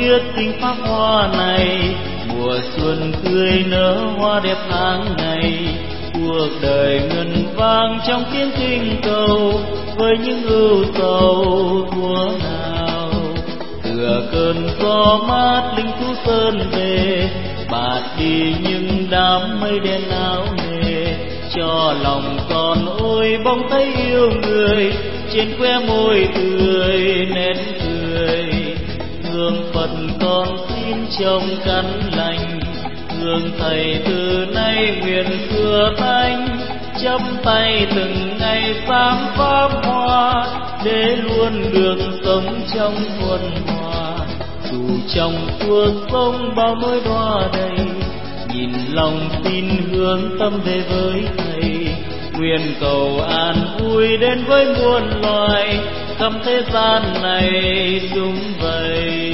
biết kinh pháp hoa này. Mùa xuân tươi nở hoa đẹp tháng ngày, cuộc đời ngân vang trong tiếng kinh cầu, với những ưu sầu thuở nào. Tựa cơn gió mát linh thú sơn về, bạt đi những đám mây đen áo nề, cho lòng con ôi bỗng thấy yêu người, trên khóe môi tươi nét cười. Hương Phật con xin trông căn lành, hương thầy từ nay nguyện xưa thanh, chắp tay từng ngày sáng pháp hoa, để luôn được sống trong thuần hòa. Dù trong cuộc sống bao nỗi đọa đầy, nhìn lòng xin hướng tâm về với thầy, nguyện cầu an vui đến với muôn loài, khắp thế gian này sum vầy.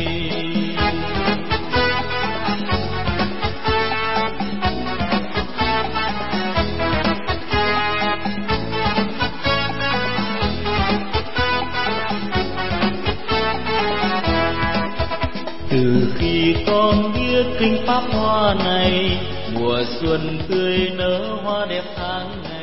Từ khi con biết kinh pháp hoa này, mùa xuân tươi nở hoa đẹp tháng ngày.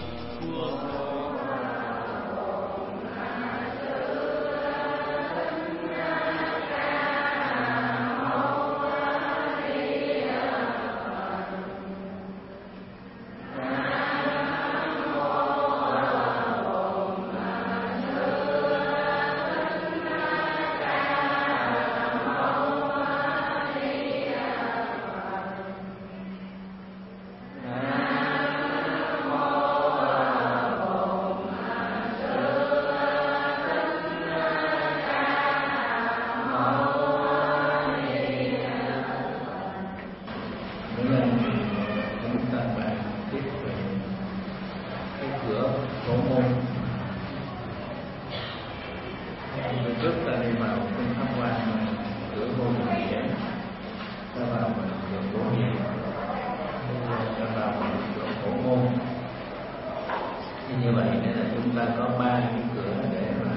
Như vậy nên là chúng ta có 3 cái cửa để mà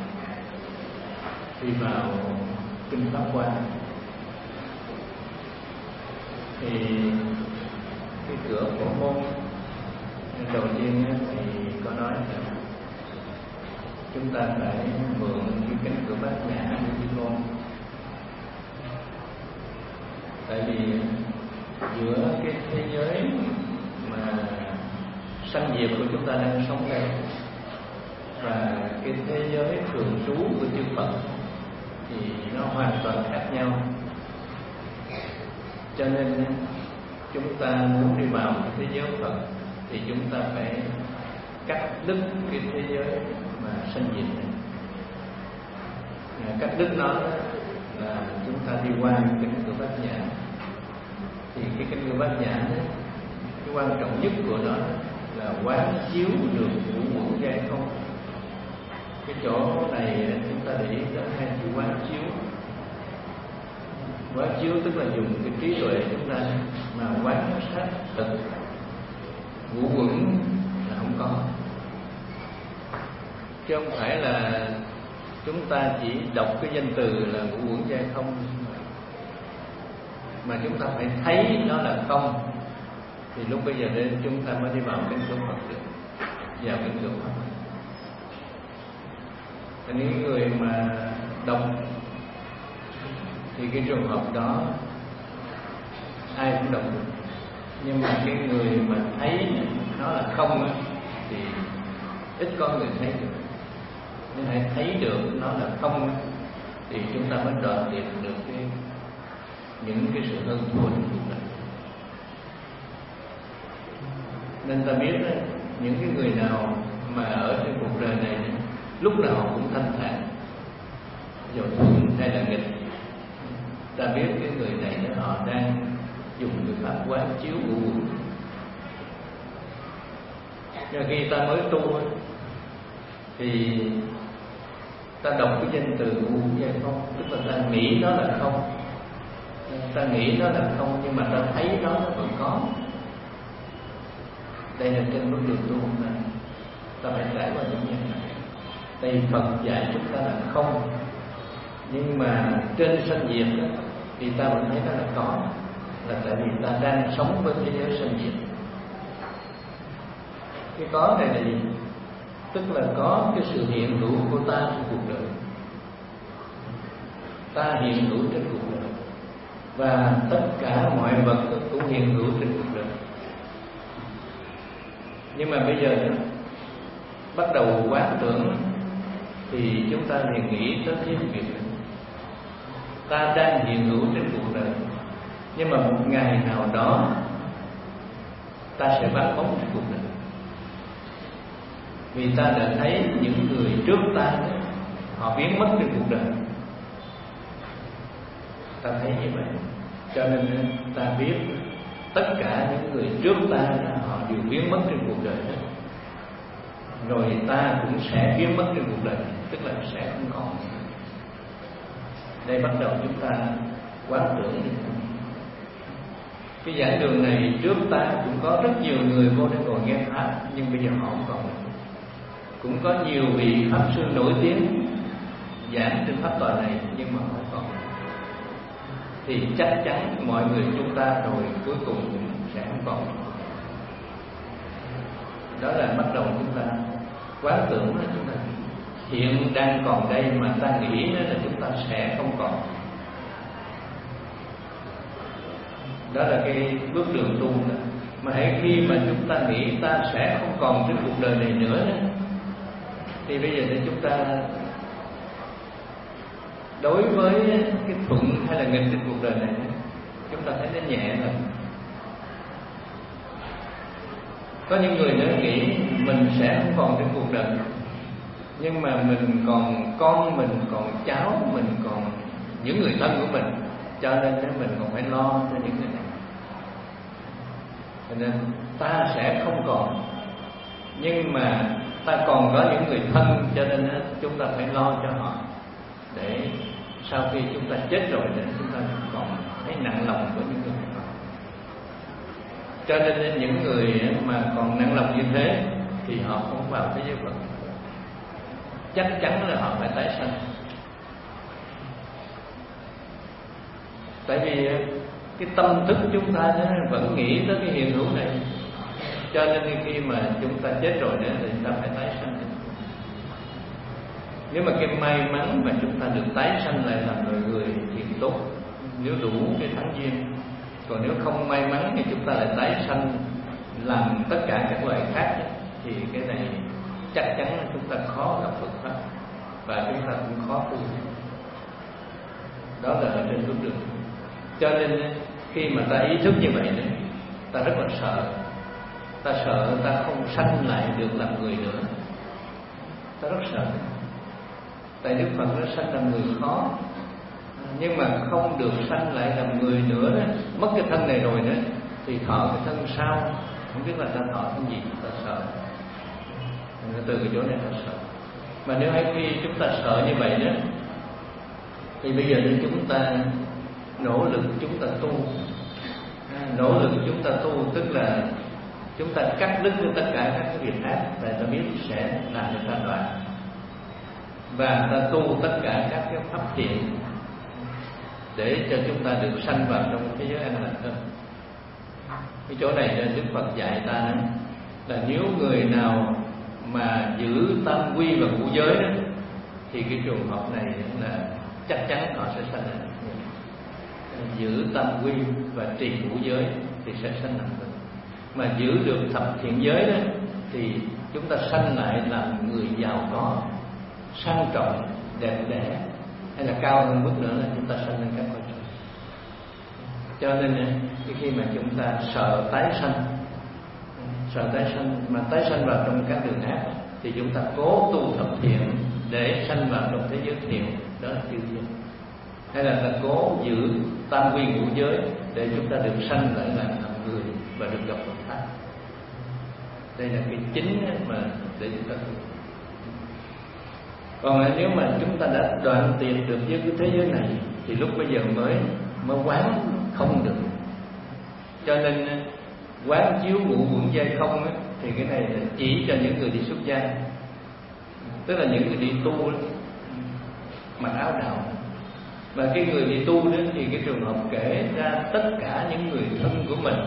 đi vào kinh pháp hoa. Thì cái cửa phổ môn đầu tiên thì có nói là chúng ta phải mượn cái cánh cửa bát nhã để đi vô. Tại vì giữa cái thế giới mà sanh diệt của chúng ta đang sống đây và cái thế giới thường trú của chư Phật thì nó hoàn toàn khác nhau. Cho nên chúng ta muốn đi vào cái thế giới Phật thì chúng ta phải cắt đứt cái thế giới mà sanh diệt này. Cắt đứt nó là chúng ta đi qua cái cánh cửa bát nhã. Thì cái cánh cửa bát nhã đó, cái quan trọng nhất của nó là quán chiếu được ngũ uẩn giai không. Cái chỗ này chúng ta để ý đến hai chữ quán chiếu. Quán chiếu tức là dùng cái trí tuệ chúng ta mà quán sát thực. Ngũ uẩn là không có, chứ không phải là chúng ta chỉ đọc cái danh từ là ngũ uẩn giai không, mà chúng ta phải thấy nó là không. Thì lúc bây giờ đến chúng ta mới đi vào cánh cửa Phật được, vào cánh cửa Phật. Những người mà đọc thì cái trường hợp đó ai cũng đọc được, nhưng mà cái người mà thấy nó là không thì ít có người thấy được. Nên hãy thấy được nó là không thì chúng ta mới đoạn tuyệt được những cái sự hơn thua trong cuộc đời. Nên ta biết đó, những cái người nào mà ở trên cuộc đời này lúc nào cũng thanh thản, dù thuận hay là nghịch, ta biết cái người này đó, họ đang dùng cái pháp quán chiếu ngũ uẩn. Nhưng khi ta mới tu thì ta đọc cái danh từ ngũ uẩn giai không, tức là ta nghĩ nó là không, ta nghĩ nó là không, nhưng mà ta thấy nó vẫn có. Đây là trên bước đường tu hôm nay ta phải trải qua những chuyện này. Tại Phật dạy chúng ta là không, Nhưng mà trên sanh diệt đó, thì ta vẫn thấy nó là có, là tại vì ta đang sống với thế giới sanh diệt. Cái có này là gì? Tức là có cái sự hiện hữu của ta trong cuộc đời. Ta hiện hữu trên cuộc đời, và tất cả mọi vật cũng hiện hữu trên cuộc đời. Nhưng mà bây giờ đó, bắt đầu quán tưởng thì chúng ta liền nghĩ tới cái việc này. Ta đang hiện hữu trên cuộc đời, nhưng mà một ngày nào đó ta sẽ vắng bóng trên cuộc đời. Vì ta đã thấy những người trước ta họ biến mất trên cuộc đời. Ta thấy như vậy, cho nên ta biết tất cả những người trước ta họ đều biến mất trên cuộc đời đó. Rồi ta cũng sẽ biến mất trên cuộc đời, tức là sẽ không còn. Đây bắt đầu chúng ta quán tưởng đi. Cái giảng đường này trước ta cũng có rất nhiều người vô đây ngồi nghe pháp, nhưng bây giờ họ không còn. Cũng có nhiều vị pháp sư nổi tiếng giảng trên pháp tọa này, nhưng mà không còn. Thì chắc chắn mọi người chúng ta rồi cuối cùng cũng sẽ không còn. Đó là bắt đầu chúng ta quán tưởng là chúng ta hiện đang còn đây, mà ta nghĩ là chúng ta sẽ không còn. Đó là cái bước đường tu đó. Mà hãy khi mà chúng ta nghĩ ta sẽ không còn trên cuộc đời này nữa đó, thì bây giờ thì chúng ta đối với cái thuận hay là nghịch trên cuộc đời này, chúng ta thấy nó nhẹ hơn. Có những người nữa nghĩ mình sẽ không còn trên cuộc đời, nhưng mà mình còn con, mình còn cháu, mình còn những người thân của mình, cho nên mình còn phải lo cho những người này. Cho nên ta sẽ không còn, nhưng mà ta còn có những người thân, cho nên chúng ta phải lo cho họ, để sau khi chúng ta chết rồi thì chúng ta còn thấy nặng lòng với những người đó. Cho nên những người mà còn nặng lòng như thế thì họ không vào thế giới Phật, chắc chắn là họ phải tái sanh. Tại vì cái tâm thức chúng ta vẫn nghĩ tới cái hiện hữu này, cho nên khi mà chúng ta chết rồi nữa thì chúng ta phải tái sanh. Nếu mà cái may mắn mà chúng ta được tái sanh lại làm loài người thì tốt, nếu đủ cái thắng duyên. Còn nếu không may mắn thì chúng ta lại tái sanh làm tất cả các loài khác, thì cái này chắc chắn là chúng ta khó gặp Phật pháp, và chúng ta cũng khó tu. Đó là ở trên bước đường. Cho nên khi mà ta ý thức như vậy đấy, ta rất là sợ. Ta sợ ta không sanh lại được làm người nữa. Ta rất sợ. Tại Đức Phật nó sanh làm người khó, nhưng mà không được sanh lại làm người nữa đó. Mất cái thân này rồi đó thì thọ cái thân sau, không biết là ta thọ thân gì, ta sợ. Từ cái chỗ này ta sợ. Mà nếu hay khi chúng ta sợ như vậy đó, thì bây giờ thì chúng ta nỗ lực chúng ta tu. Nỗ lực chúng ta tu tức là chúng ta cắt đứt với tất cả các cái việc ác, tại ta biết sẽ làm cho ta đoạn, và ta tu tất cả các cái pháp thiện để cho chúng ta được sanh vào trong thế giới an lành hơn. Cái chỗ này Đức Phật dạy ta là nếu người nào mà giữ tam quy và ngũ giới đó, thì cái trường hợp này là chắc chắn họ sẽ sanh lại. Giữ tam quy và trì ngũ giới thì sẽ sanh lại. Mà giữ được thập thiện giới đó thì chúng ta sanh lại làm người giàu có, sang trọng, đẹp đẽ, hay là cao hơn bước nữa là chúng ta sanh lên các cõi trời. Cho nên khi mà chúng ta sợ tái sanh, mà tái sanh vào trong các đường ác, thì chúng ta cố tu thập thiện để sanh vào trong thế giới thiện, đó là chư thiên. Hay là ta cố giữ tam quy ngũ giới để chúng ta được sanh lại làm người và được gặp Phật pháp. Đây là cái chính mà để chúng ta tu. Còn nếu mà chúng ta đã đoạn tuyệt được với cái thế giới này thì lúc bây giờ mới quán không được. Cho nên quán chiếu ngũ uẩn giai không ấy, thì cái này là chỉ cho những người đi xuất gia, tức là những người đi tu đó, mặc áo đạo, Và cái người đi tu đó thì cái trường hợp kể ra tất cả những người thân của mình,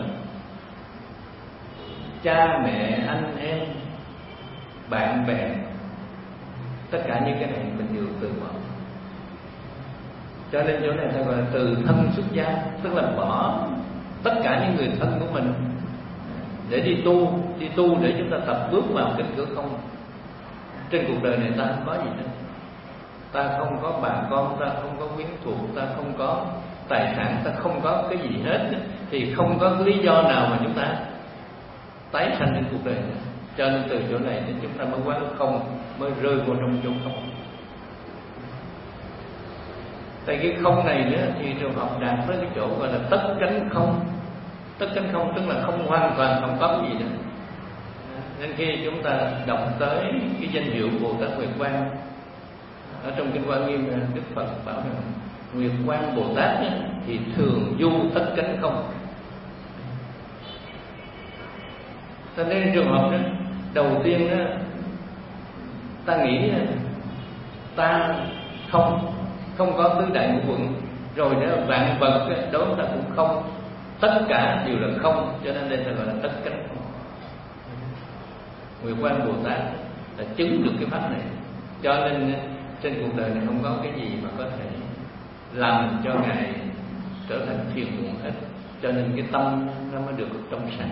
cha mẹ, anh em, bạn bè, tất cả những cái này mình đều từ bỏ. Cho nên chỗ này ta gọi là từ thân xuất gia, tức là bỏ tất cả những người thân của mình để đi tu để chúng ta tập bước vào cái cửa không. Trên cuộc đời này ta không có gì hết, ta không có bà con, ta không có quyến thuộc, ta không có tài sản, ta không có cái gì hết, thì không có lý do nào mà chúng ta tái sanh trên cuộc đời này. Cho nên từ chỗ này thì chúng ta mới quán không, mới rơi vào trong chỗ không. Tại cái không này nữa thì trường học đạt tới cái chỗ gọi là tất cánh không. Tất cánh không tức là không hoàn toàn không có gì nữa. Nên khi chúng ta đọc tới cái danh hiệu Bồ Tát Nguyệt Quang ở trong kinh Hoa Nghiêm, Đức Phật bảo rằng Nguyệt Quang Bồ Tát thì thường du tất cánh không. Cho nên trường hợp đó, đầu tiên đó, ta nghĩ ta không có tứ đại ngũ uẩn, rồi đó vạn vật đối với ta cũng không, tất cả đều là không, cho nên đây ta gọi là tất cánh không. Nguyệt Quang Bồ Tát là chứng được cái pháp này, cho nên trên cuộc đời này không có cái gì mà có thể làm cho ngài trở thành phiền muộn hết, cho nên cái tâm nó mới được trong sáng.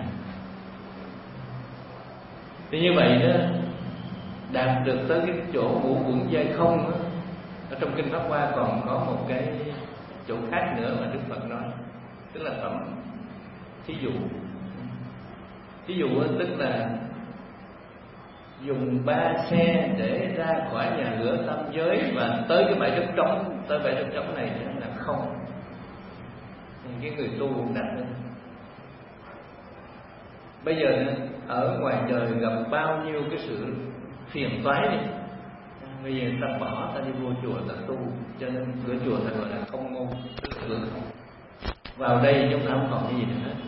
Thì như vậy đó, đạt được tới cái chỗ ngũ uẩn giai không đó, ở trong kinh Pháp Hoa còn có một cái chỗ khác nữa mà Đức Phật nói, tức là phẩm thí dụ. Thí dụ tức là dùng 3 xe để ra khỏi nhà lửa tam giới và tới cái bãi đất trống, tới bãi đất trống này là không. Thì cái người tu cũng đặt lên. Bây giờ ở ngoài đời gặp bao nhiêu cái sự phiền toái đi, bây giờ ta bỏ, ta đi vô chùa ta tu, cho nên cửa chùa ta gọi là không môn, tức là cửa không. Vào đây chúng ta không còn cái gì nữa hết.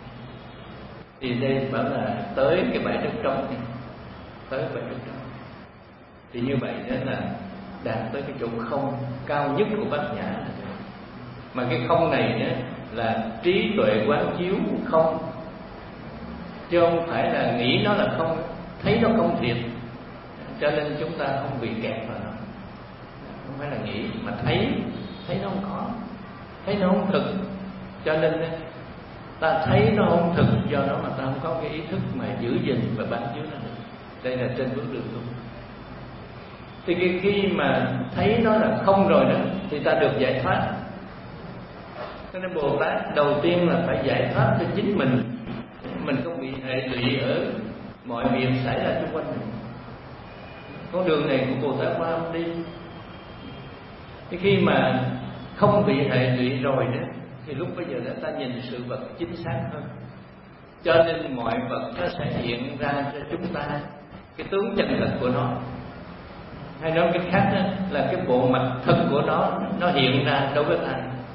Thì đây bảo là tới cái bãi đất trống này, tới bãi đất trống. Thì như vậy đó là đạt tới cái chỗ không cao nhất của Bát Nhã. Mà cái không này đó là trí tuệ quán chiếu không, chứ không phải là nghĩ nó là không, thấy nó không thiệt, cho nên chúng ta không bị kẹt vào nó. Không phải là nghĩ mà thấy nó không có, thấy nó không thực, cho nên ta thấy nó không thực, do đó mà ta không có cái ý thức mà giữ gìn và bám víu nó được. Đây là trên bước đường tu. Thì khi mà thấy nó là không rồi đó thì ta được giải thoát. Cho nên Bồ Tát đầu tiên là phải giải thoát cho chính mình không bị hệ lụy ở mọi việc xảy ra xung quanh mình. Con đường này của Bồ Tát Quan Âm đi. Thì khi mà không bị hệ lụy rồi đó thì lúc bây giờ ta nhìn sự vật chính xác hơn, cho nên mọi vật nó sẽ hiện ra cho chúng ta cái tướng chân thật của nó. Hay nói cách khác đó, là cái bộ mặt thật của nó hiện ra đối với ta.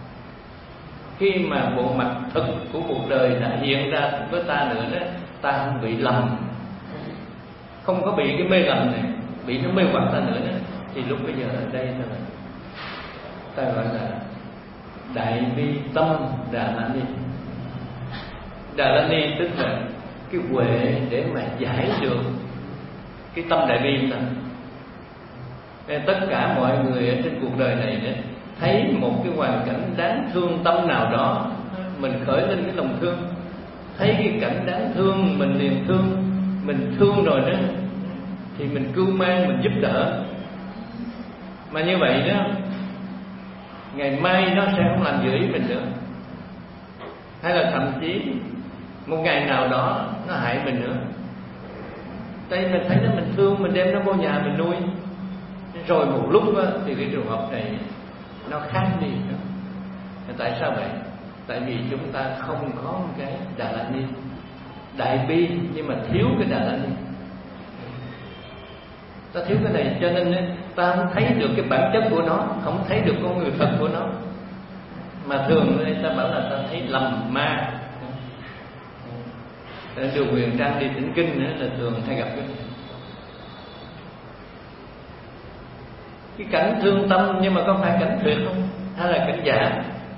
Khi mà bộ mặt thực của cuộc đời đã hiện ra với ta nữa đó, ta không bị lầm, không có bị cái mê lầm này, bị nó mê hoặc ta nữa đó. Thì lúc bây giờ ở đây ta gọi là đại bi tâm Đà La Ni. Đà La Ni tức là cái huệ để mà giải được cái tâm đại bi ta. Nên tất cả mọi người ở trên cuộc đời này đó, thấy một cái hoàn cảnh đáng thương tâm nào đó, mình khởi lên cái lòng thương. Thấy cái cảnh đáng thương mình liền thương, mình thương rồi đó thì mình cưu mang, mình giúp đỡ. Mà như vậy đó, ngày mai nó sẽ không làm dữ ý mình nữa, hay là thậm chí một ngày nào đó nó hại mình nữa. Đây mình thấy nó mình thương, mình đem nó vô nhà mình nuôi, rồi một lúc đó, thì cái trường hợp này nó khác đi. Tại sao vậy? Tại vì chúng ta không có một cái Đà La Ni đại bi, nhưng mà thiếu cái Đà La Ni. Ta thiếu cái này cho nên ta không thấy được cái bản chất của nó, không thấy được con người thật của nó. Mà thường ta bảo là ta thấy lầm ma. Đường Huyền Trang đi tĩnh kinh nữa là thường hay gặp cái cảnh thương tâm, nhưng mà có phải cảnh tuyệt không? hay là cảnh giả.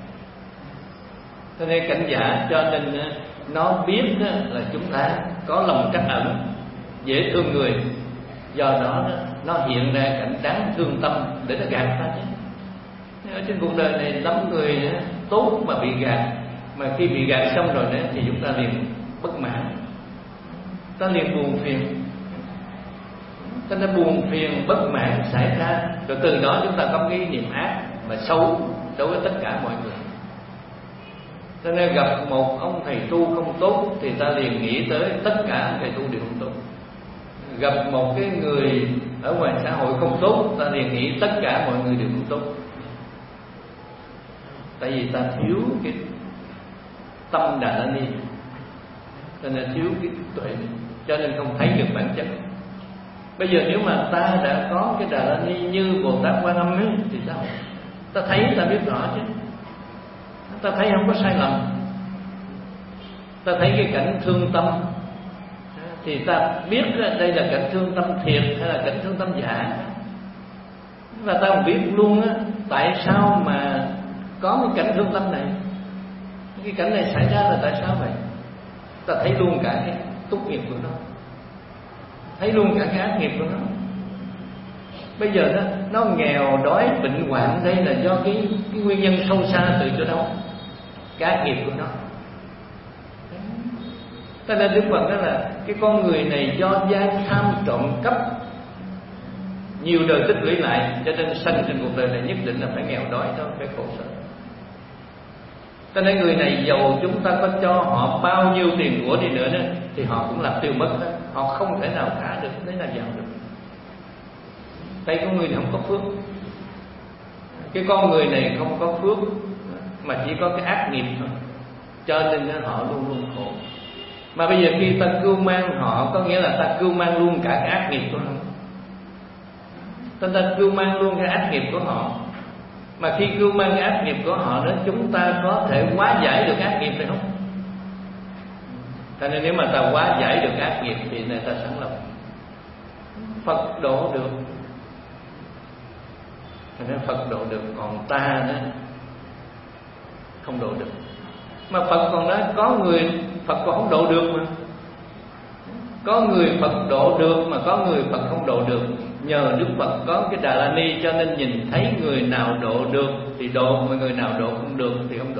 Cho nên cảnh giả cho nên nó biết là chúng ta có lòng trắc ẩn, dễ thương người, do đó nó hiện ra cảnh đáng thương tâm để nó gạt ta chứ. Ở trên cuộc đời này lắm người tốt mà bị gạt, mà khi bị gạt xong rồi thì chúng ta liền bất mãn, ta liền buồn phiền, ta đã buồn phiền bất mãn xảy ra, rồi từ đó chúng ta có cái niệm ác mà xấu đối với tất cả mọi người. Cho nên gặp một ông thầy tu không tốt thì ta liền nghĩ tới tất cả ông thầy tu đều không tốt. Gặp một cái người ở ngoài xã hội không tốt, ta liền nghĩ tất cả mọi người đều không tốt. Tại vì ta thiếu cái tâm Đà La Ni, cho nên thiếu cái tuệ, cho nên không thấy được bản chất. Bây giờ nếu mà ta đã có cái Đà La Ni như Bồ Tát Quan Âm ấy, thì sao? Ta thấy, ta biết rõ chứ, ta thấy không có sai lầm, ta thấy cái cảnh thương tâm thì ta biết đây là cảnh thương tâm thiệt hay là cảnh thương tâm giả. Và ta không biết luôn tại sao mà có cái cảnh thương tâm này, cái cảnh này xảy ra là tại sao vậy. Ta thấy luôn cả cái túc nghiệp của nó, thấy luôn cả cái ác nghiệp của nó. Bây giờ nó nghèo đói bệnh hoạn, đây là do cái nguyên nhân sâu xa từ chỗ đâu? Cái ác nghiệp của nó. Cho nên Đức Phật đó là cái con người này do gian tham trộm cắp nhiều đời tích lũy lại, cho nên sanh trên cuộc đời này nhất định là phải nghèo đói thôi, phải khổ sở. Cho nên người này dầu chúng ta có cho họ bao nhiêu tiền của đi nữa đó, thì họ cũng làm tiêu mất đó. Họ không thể nào trả được, thế nào giàu được. Tại con người này không có phước. Cái con người này không có phước mà chỉ có cái ác nghiệp thôi, cho nên họ luôn luôn khổ. Mà bây giờ khi ta cưu mang họ, có nghĩa là ta cưu mang luôn cả cái ác nghiệp của họ. Ta cưu mang luôn cái ác nghiệp của họ. Mà khi cưu mang cái ác nghiệp của họ đó, chúng ta có thể hóa giải được ác nghiệp này không? Cho nên nếu mà ta hóa giải được ác nghiệp thì này ta sẵn lòng Phật độ được. Cho nên Phật độ được, còn ta đó không độ được. Mà Phật còn nói có người Phật còn không độ được mà. Có người Phật độ được mà có người Phật không độ được. Nhờ Đức Phật có cái Đà La Ni cho nên nhìn thấy người nào độ được thì độ, mà người nào độ không được thì không độ.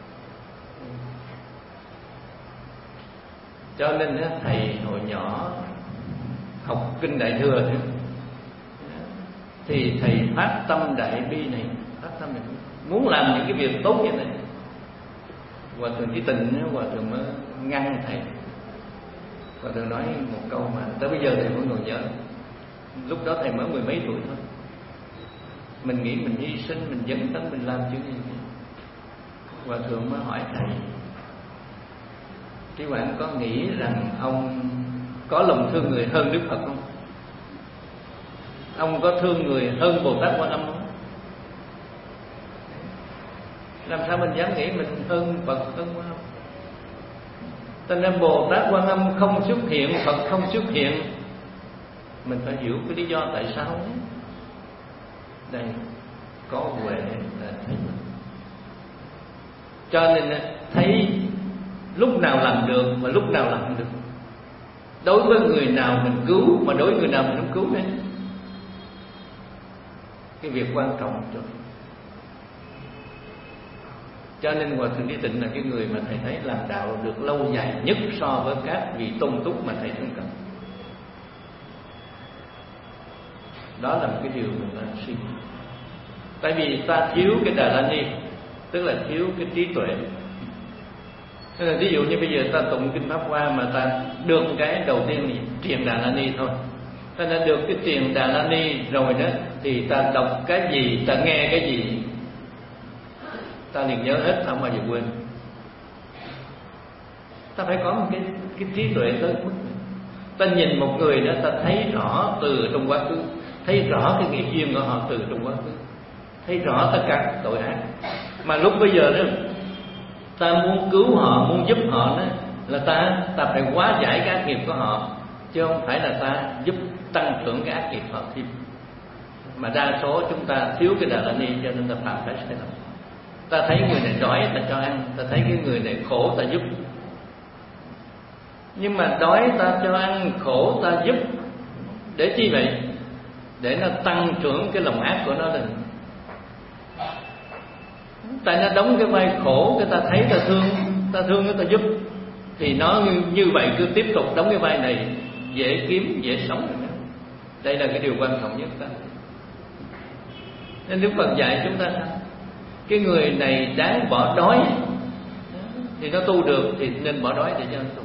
Cho nên thầy hồi nhỏ học kinh Đại Thừa thì thầy phát tâm đại bi này, phát tâm này, muốn làm những cái việc tốt như này. Hòa thượng Chí Tình, Hòa thượng mới ngăn thầy. Hòa thượng nói một câu mà tới bây giờ thầy vẫn còn nhớ. Lúc đó thầy mới 10 mấy tuổi thôi. Mình nghĩ mình hy sinh, mình dấn thân, mình làm chuyện gì. Hòa thượng mới hỏi thầy: Trí Quảng có nghĩ rằng ông có lòng thương người hơn Đức Phật không? Ông có thương người hơn Bồ Tát Quan Âm không? Làm sao mình dám nghĩ mình hơn Phật, hơn Quan Âm? Cho nên Bồ Tát Quan Âm không xuất hiện, Phật không xuất hiện, mình phải hiểu cái lý do tại sao đấy. Đây có huệ là thấy. Cho nên thấy lúc nào làm được và lúc nào làm không được. Đối với người nào mình cứu, mà đối với người nào mình không cứu hết. Cái việc quan trọng cho. Cho nên Hòa thượng Chí Tịnh là cái người mà thầy thấy làm đạo được lâu dài nhất so với các vị tôn túc mà thầy thương cần. Đó là một cái điều mình ta suy nghĩ. Tại vì ta thiếu cái Đà La Ni, tức là thiếu cái trí tuệ. Nên là ví dụ như bây giờ ta tụng kinh Pháp Hoa mà ta được cái đầu tiên là truyền Đà La Ni thôi. Ta đã được cái truyền Đà La Ni rồi đó, thì ta đọc cái gì, ta nghe cái gì, ta liền nhớ hết, không bao giờ quên. Ta phải có một cái trí tuệ tới mức. Ta nhìn một người đó, ta thấy rõ từ trong quá khứ, thấy rõ cái nghiệp duyên của họ từ trong quá khứ, thấy rõ tất cả tội ác. Mà lúc bây giờ đó, ta muốn cứu họ, muốn giúp họ đó, là ta phải hóa giải cái ác nghiệp của họ, chứ không phải là ta giúp tăng trưởng cái ác nghiệp họ thêm. Mà đa số chúng ta thiếu cái Đà La Ni cho nên ta phạm phải sai lầm. Ta thấy người này đói ta cho ăn, ta thấy cái người này khổ ta giúp. Nhưng mà đói ta cho ăn, khổ ta giúp để chi vậy? Để nó tăng trưởng cái lòng ác của nó lên. Tại nó đóng cái vai khổ, cái ta thấy ta thương cái ta giúp, thì nó như vậy cứ tiếp tục đóng cái vai này, dễ kiếm, dễ sống. Đây là cái điều quan trọng nhất ta. Nên Đức Phật dạy chúng ta sao? Cái người này đáng bỏ đói thì nó tu được, thì nên bỏ đói để cho nó tu.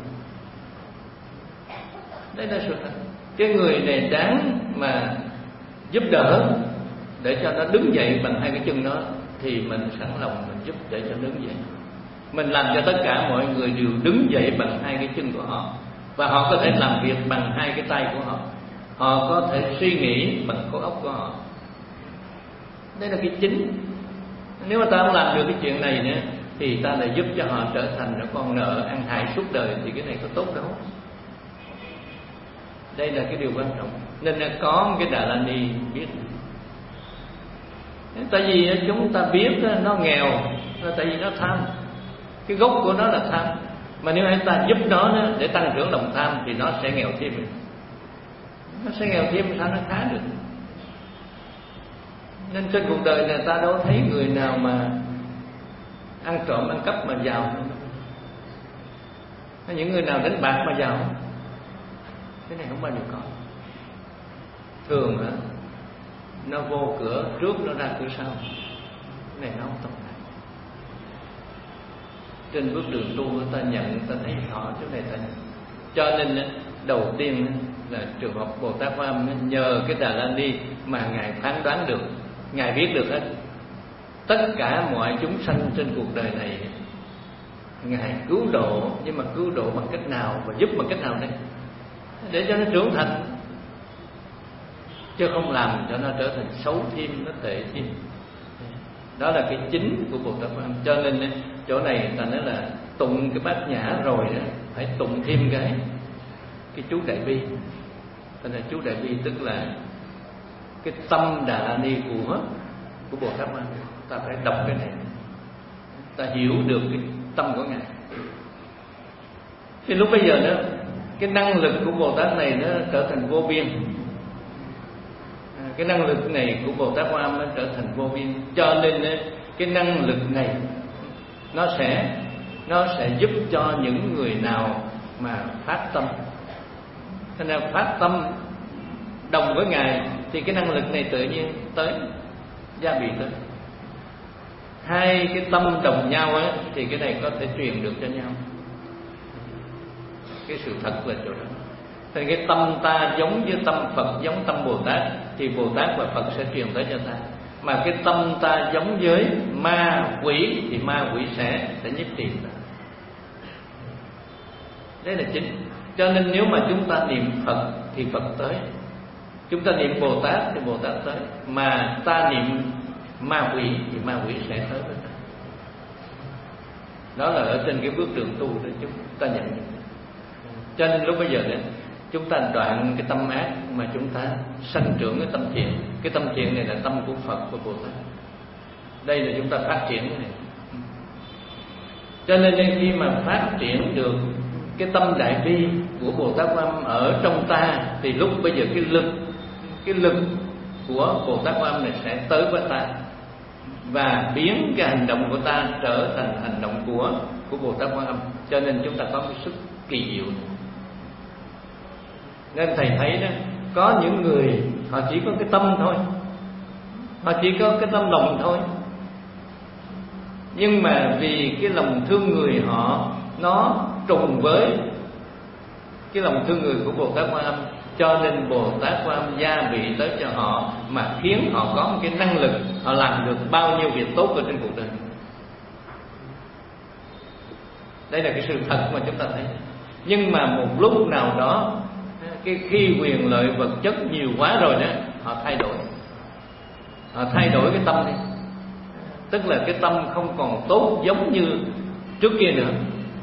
Đây là sự thật. Cái người này đáng mà giúp đỡ để cho nó đứng dậy bằng hai cái chân nó, thì mình sẵn lòng mình giúp để cho đứng dậy. Mình làm cho tất cả mọi người đều đứng dậy bằng hai cái chân của họ, và họ có thể làm việc bằng hai cái tay của họ, họ có thể suy nghĩ bằng khối óc của họ. Đây là cái chính. Nếu mà ta không làm được cái chuyện này nữa, thì ta lại giúp cho họ trở thành con nợ ăn hại suốt đời, thì cái này có tốt đâu. Đây là cái điều quan trọng. Nên là có một cái Đà La Ni biết. Tại vì chúng ta biết nó nghèo, tại vì nó tham. Cái gốc của nó là tham. Mà nếu anh ta giúp nó để tăng trưởng lòng tham, thì nó sẽ nghèo thêm. Nó sẽ nghèo thêm, sao nó khá được. Nên trên cuộc đời này ta đâu thấy người nào mà ăn trộm, ăn cắp mà giàu. Những người nào đánh bạc mà giàu, cái này không bao giờ có. Thường nó vô cửa trước, nó ra cửa sau. Cái này nó không tồn tại. Trên bước đường tu ta nhận, ta thấy họ chỗ này ta nhận. Cho nên đầu tiên là trường hợp Bồ Tát Quan Âm nhờ cái Đà La Ni mà Ngài phán đoán được, Ngài biết được hết tất cả mọi chúng sanh trên cuộc đời này. Ngài cứu độ, nhưng mà cứu độ bằng cách nào và giúp bằng cách nào đây? Để cho nó trưởng thành, chứ không làm cho nó trở thành xấu thêm, nó tệ thêm. Đó là cái chính của Bồ Tát Quan Âm. Cho nên chỗ này ta nói là tụng cái Bát Nhã rồi đó, phải tụng thêm cái chú Đại Bi. Thành là chú Đại Bi tức là cái tâm Đà La Ni của Bồ Tát Quan Âm. Ta phải đọc cái này, ta hiểu được cái tâm của Ngài. Thì lúc bây giờ đó, cái năng lực của Bồ Tát này nó trở thành vô biên. Cái năng lực này của Bồ Tát Quan Âm nó trở thành vô biên. Cho nên cái năng lực này nó sẽ giúp cho những người nào mà phát tâm. Thế nên phát tâm đồng với Ngài thì cái năng lực này tự nhiên tới, gia bị tới. Hai cái tâm đồng nhau thì cái này có thể truyền được cho nhau. Cái sự thật là chỗ đó. Thì cái tâm ta giống với tâm Phật, giống tâm Bồ Tát, thì Bồ Tát và Phật sẽ truyền tới cho ta. Mà cái tâm ta giống với ma quỷ, thì ma quỷ sẽ nhất truyền ta. Đấy là chính. Cho nên nếu mà chúng ta niệm Phật thì Phật tới, chúng ta niệm Bồ Tát thì Bồ Tát tới. Mà ta niệm ma quỷ thì ma quỷ sẽ tới với ta. Đó là ở trên cái bước đường tu để chúng ta nhận được. Cho nên lúc bây giờ này, chúng ta đoạn cái tâm ác mà chúng ta sanh trưởng cái tâm thiện. Cái tâm thiện này là tâm của Phật và Bồ Tát. Đây là chúng ta phát triển cái này. Cho nên khi mà phát triển được cái tâm Đại Bi của Bồ Tát Quan Âm ở trong ta, thì lúc bây giờ cái lực của Bồ Tát Quan Âm này sẽ tới với ta, và biến cái hành động của ta trở thành hành động của Bồ Tát Quan Âm. Cho nên chúng ta có cái sức kỳ diệu. Nên thầy thấy đó, có những người họ chỉ có cái tâm thôi, họ chỉ có cái tâm lòng thôi, nhưng mà vì cái lòng thương người họ nó trùng với cái lòng thương người của Bồ Tát Quan Âm, cho nên Bồ Tát Quan Âm gia bị tới cho họ, mà khiến họ có một cái năng lực, họ làm được bao nhiêu việc tốt ở trên cuộc đời. Đây là cái sự thật mà chúng ta thấy. Nhưng mà một lúc nào đó, khi quyền lợi vật chất nhiều quá rồi đó, họ thay đổi cái tâm đi. Tức là cái tâm không còn tốt giống như trước kia nữa.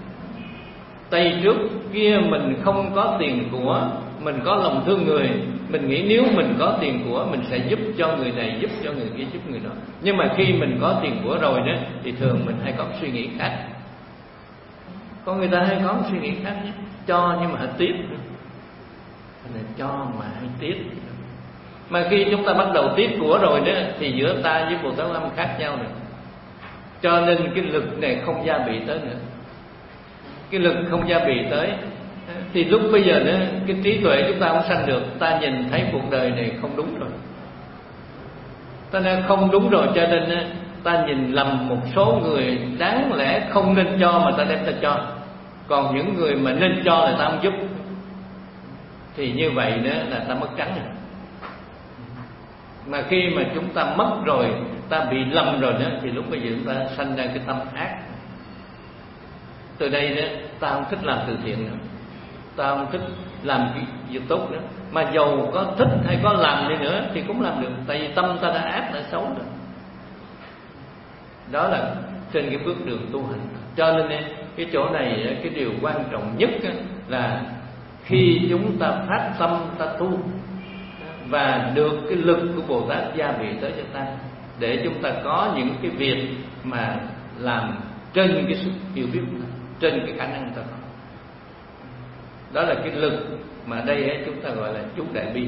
Tay trước kia mình không có tiền của, mình có lòng thương người, mình nghĩ nếu mình có tiền của mình sẽ giúp cho người này, giúp cho người kia, giúp người đó. Nhưng mà khi mình có tiền của rồi đó thì thường mình hay có suy nghĩ khác. Con người ta hay có suy nghĩ khác nhé. Cho nhưng mà hay tiếc, cho mà hay tiếc. Mà khi chúng ta bắt đầu tiếc của rồi đó thì giữa ta với Bồ Tát Quan Âm khác nhau rồi. Cho nên cái lực này không gia bị tới nữa. Cái lực không gia bị tới thì lúc bây giờ nữa cái trí tuệ chúng ta không sanh được. Ta nhìn thấy cuộc đời này không đúng rồi, ta nên không đúng rồi, cho nên ta nhìn lầm một số người đáng lẽ không nên cho mà ta đem ta cho. Còn những người mà nên cho là ta không giúp. Thì như vậy nữa là ta mất trắng rồi. Mà khi mà chúng ta mất rồi, ta bị lầm rồi đó, thì lúc bây giờ chúng ta sanh ra cái tâm ác. Từ đây đó, ta không thích làm từ thiện nữa, ta không thích làm cái việc tốt nữa. Mà dầu có thích hay có làm đi nữa thì cũng làm được, tại vì tâm ta đã ác, đã xấu rồi. Đó là trên cái bước đường tu hành. Cho nên cái chỗ này, cái điều quan trọng nhất là khi chúng ta phát tâm ta tu và được cái lực của Bồ Tát gia bị tới cho ta, để chúng ta có những cái việc mà làm trên cái sức hiểu biết của ta, trên cái khả năng ta có. Đó là cái lực mà đây chúng ta gọi là chú đại bi.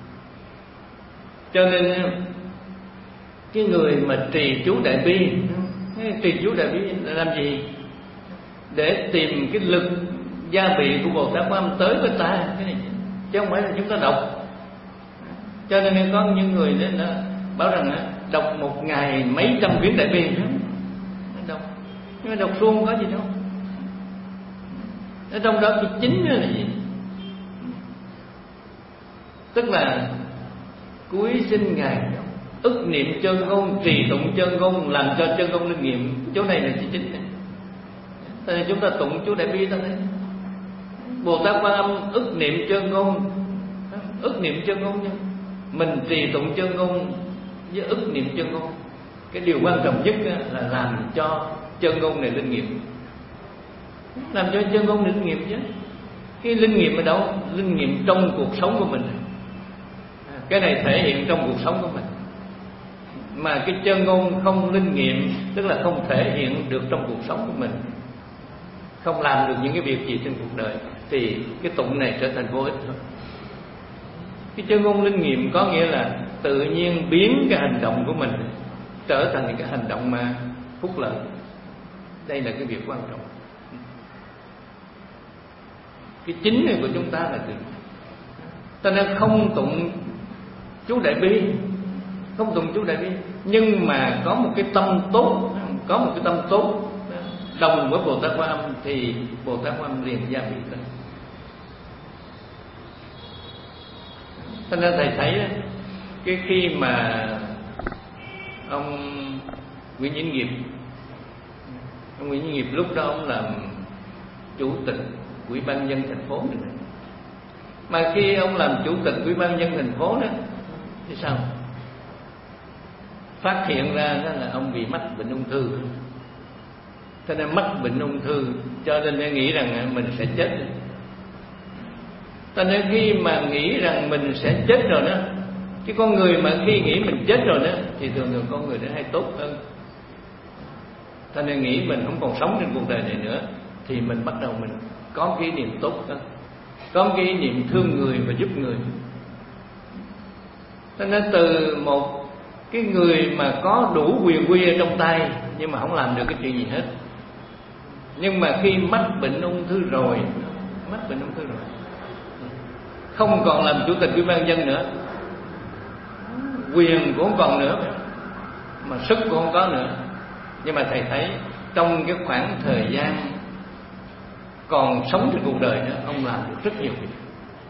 Cho nên cái người mà trì chú đại bi, trì chú đại bi là làm gì? Để tìm cái lực gia bị của Bồ Tát Quan Âm tới với ta, cái này, chứ không phải là chúng ta đọc. Cho nên có những người nên bảo rằng đọc một ngày mấy trăm quyển đại bi đọc, nhưng mà đọc suông có gì đâu. Ở trong đó cái chính là gì? Tức là cuối sinh ngày ức niệm chân ngôn, trì tụng chân ngôn, làm cho chân ngôn linh nghiệm. Chỗ này là cái chính này. Tại chúng ta tụng chú đại bi ta thấy Bồ Tát Quan Âm ức niệm chân ngôn, ức niệm chân ngôn nha. Mình trì tụng chân ngôn với ức niệm chân ngôn. Cái điều quan trọng nhất là làm cho chân ngôn này linh nghiệm. Làm cho chân ngôn linh nghiệm chứ. Cái linh nghiệm ở đâu? Linh nghiệm trong cuộc sống của mình. Cái này thể hiện trong cuộc sống của mình. Mà cái chân ngôn không linh nghiệm, tức là không thể hiện được trong cuộc sống của mình, không làm được những cái việc gì trên cuộc đời, thì cái tụng này trở thành vô ích thôi. Cái chân ngôn linh nghiệm có nghĩa là tự nhiên biến cái hành động của mình trở thành những cái hành động mà phúc lợi. Đây là cái việc quan trọng. Cái chính này của chúng ta là từ, cho nên không tụng chú đại bi, không tụng chú đại bi, nhưng mà có một cái tâm tốt, có một cái tâm tốt đồng với Bồ Tát Quan Âm thì Bồ Tát Quan Âm liền gia bị tới. Cho nên thầy thấy cái khi mà ông Nguyễn Vĩnh Nghiệp, ông Nguyễn Vĩnh Nghiệp lúc đó ông làm chủ tịch Ủy ban nhân thành phố này. Mà khi ông làm chủ tịch Ủy ban nhân thành phố đó thì sao? Phát hiện ra là ông bị mắc bệnh ung thư. Cho nên mắc bệnh ung thư, cho nên nó nghĩ rằng mình sẽ chết. Cho nên khi mà nghĩ rằng mình sẽ chết rồi đó, cái con người mà khi nghĩ mình chết rồi đó thì thường thường con người nó hay tốt hơn. Cho nên nghĩ mình không còn sống trên cuộc đời này nữa, thì mình bắt đầu mình có cái ý niệm tốt hơn, có cái ý niệm thương người và giúp người. Cho nên từ một cái người mà có đủ quyền quy ở trong tay nhưng mà không làm được cái chuyện gì hết, nhưng mà khi mắc bệnh ung thư rồi, không còn làm chủ tịch Ủy ban dân nữa, quyền cũng không còn nữa, mà sức cũng không có nữa, nhưng mà thầy thấy trong cái khoảng thời gian còn sống trên cuộc đời nữa, ông làm được rất nhiều việc.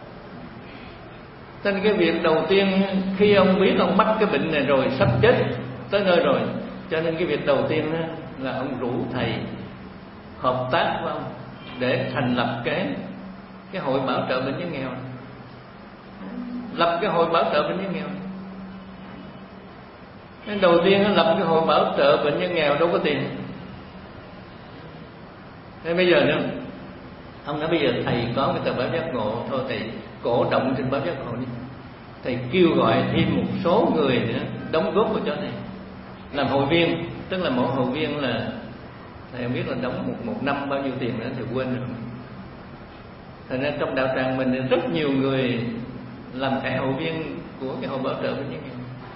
Cho nên cái việc đầu tiên khi ông biết ông mắc cái bệnh này rồi, sắp chết tới nơi rồi, cho nên cái việc đầu tiên là ông rủ thầy hợp tác với ông để thành lập cái hội bảo trợ bệnh nhân nghèo. Lập cái hội bảo trợ bệnh nhân nghèo. Nên đầu tiên lập cái hội bảo trợ bệnh nhân nghèo đâu có tiền. Thế bây giờ nữa, ông nói bây giờ thầy có cái tờ báo Giác Ngộ, thôi thầy cổ động trên báo Giác Ngộ đi. thầy kêu gọi thêm một số người nữa đóng góp vào chỗ này làm hội viên. Tức là mỗi hội viên là thầy không biết là đóng một năm bao nhiêu tiền nữa, thầy quên rồi. Thành ra trong đạo tràng mình rất nhiều người làm thẻ hội viên của cái hội bảo trợ với những người.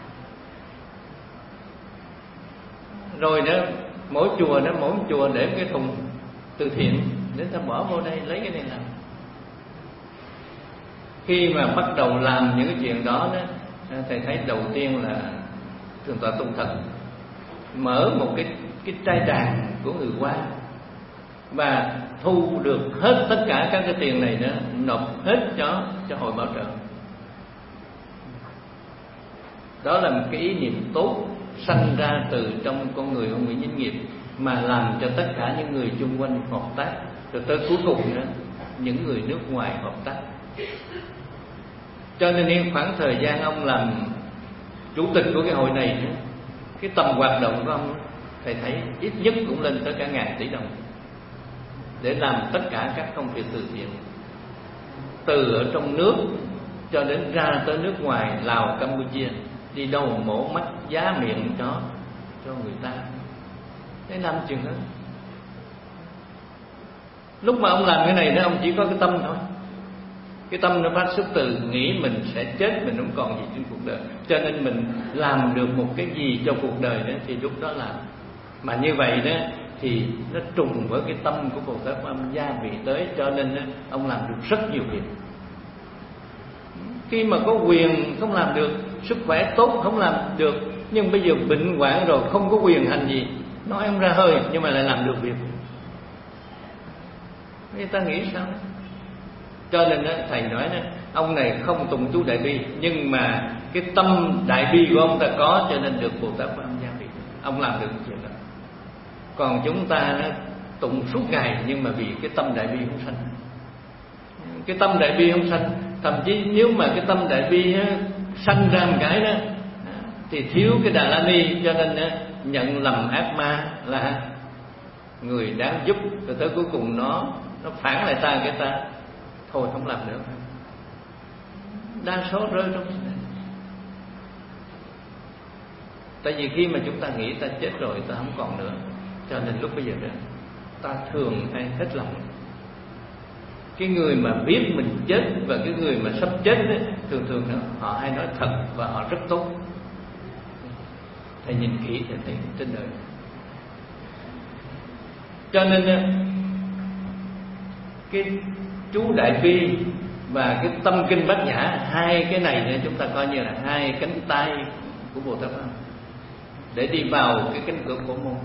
Rồi đó mỗi chùa để cái thùng từ thiện để ta bỏ vô đây lấy cái này làm. Khi mà bắt đầu làm những cái chuyện đó thầy thấy đầu tiên là Thượng tọa Tùng Thật mở một cái trai tràng của người Hoa và thu được hết tất cả các cái tiền này nữa, nộp hết cho hội bảo trợ. Đó là một cái ý niệm tốt sanh ra từ trong con người ông Nguyễn Vĩnh Nghiệp, mà làm cho tất cả những người chung quanh hợp tác, rồi tới cuối cùng nữa những người nước ngoài hợp tác. Cho nên khoảng thời gian ông làm chủ tịch của cái hội này, cái tầm hoạt động của ông thầy thấy ít nhất cũng lên tới cả 1.000 tỷ đồng để làm tất cả các công việc từ thiện, từ ở trong nước cho đến ra tới nước ngoài, Lào, Campuchia, đi đâu mổ mắt, giá miệng cho người ta. Để làm chuyện đó. Lúc mà ông làm cái này đó, ông chỉ có cái tâm thôi. Cái tâm nó phát xuất từ nghĩ mình sẽ chết, mình không còn gì trên cuộc đời, cho nên mình làm được một cái gì cho cuộc đời đó thì lúc đó làm. Mà như vậy đó thì nó trùng với cái tâm của Bồ Tát Quan Âm gia vị tới, cho nên đó, ông làm được rất nhiều việc. Khi mà có quyền không làm được, sức khỏe tốt không làm được, nhưng bây giờ bệnh hoạn rồi không có quyền hành gì, nói ông ra hơi nhưng mà lại làm được việc. Người ta nghĩ sao? Cho nên đó, thầy nói đó, ông này không tụng chú Đại Bi, nhưng mà cái tâm Đại Bi của ông ta có, cho nên được Bồ Tát Quan Âm gia vị. Ông làm được chuyện đó. Còn chúng ta đó, tụng suốt ngày nhưng mà vì cái tâm Đại Bi không sanh. Cái tâm Đại Bi không sanh, thậm chí nếu mà cái tâm Đại Bi sanh ra một cái đó thì thiếu cái Đà La Ni, cho nên nhận lầm ác ma là người đáng giúp, rồi tới cuối cùng nó phản lại ta, cái ta thôi không làm nữa. Đa số rơi trong này. Tại vì khi mà chúng ta nghĩ ta chết rồi, ta không còn nữa, cho nên lúc bây giờ đó ta thường hay hết lòng. Cái người mà biết mình chết và cái người mà sắp chết đó, thường đó, họ hay nói thật và họ rất tốt. Thầy nhìn kỹ thì thấy trên đời. Cho nên cái chú Đại Bi và cái tâm kinh Bát Nhã, hai cái này nên chúng ta coi như là hai cánh tay của Bồ Tát Quan để đi vào cái cánh cửa Phổ Môn.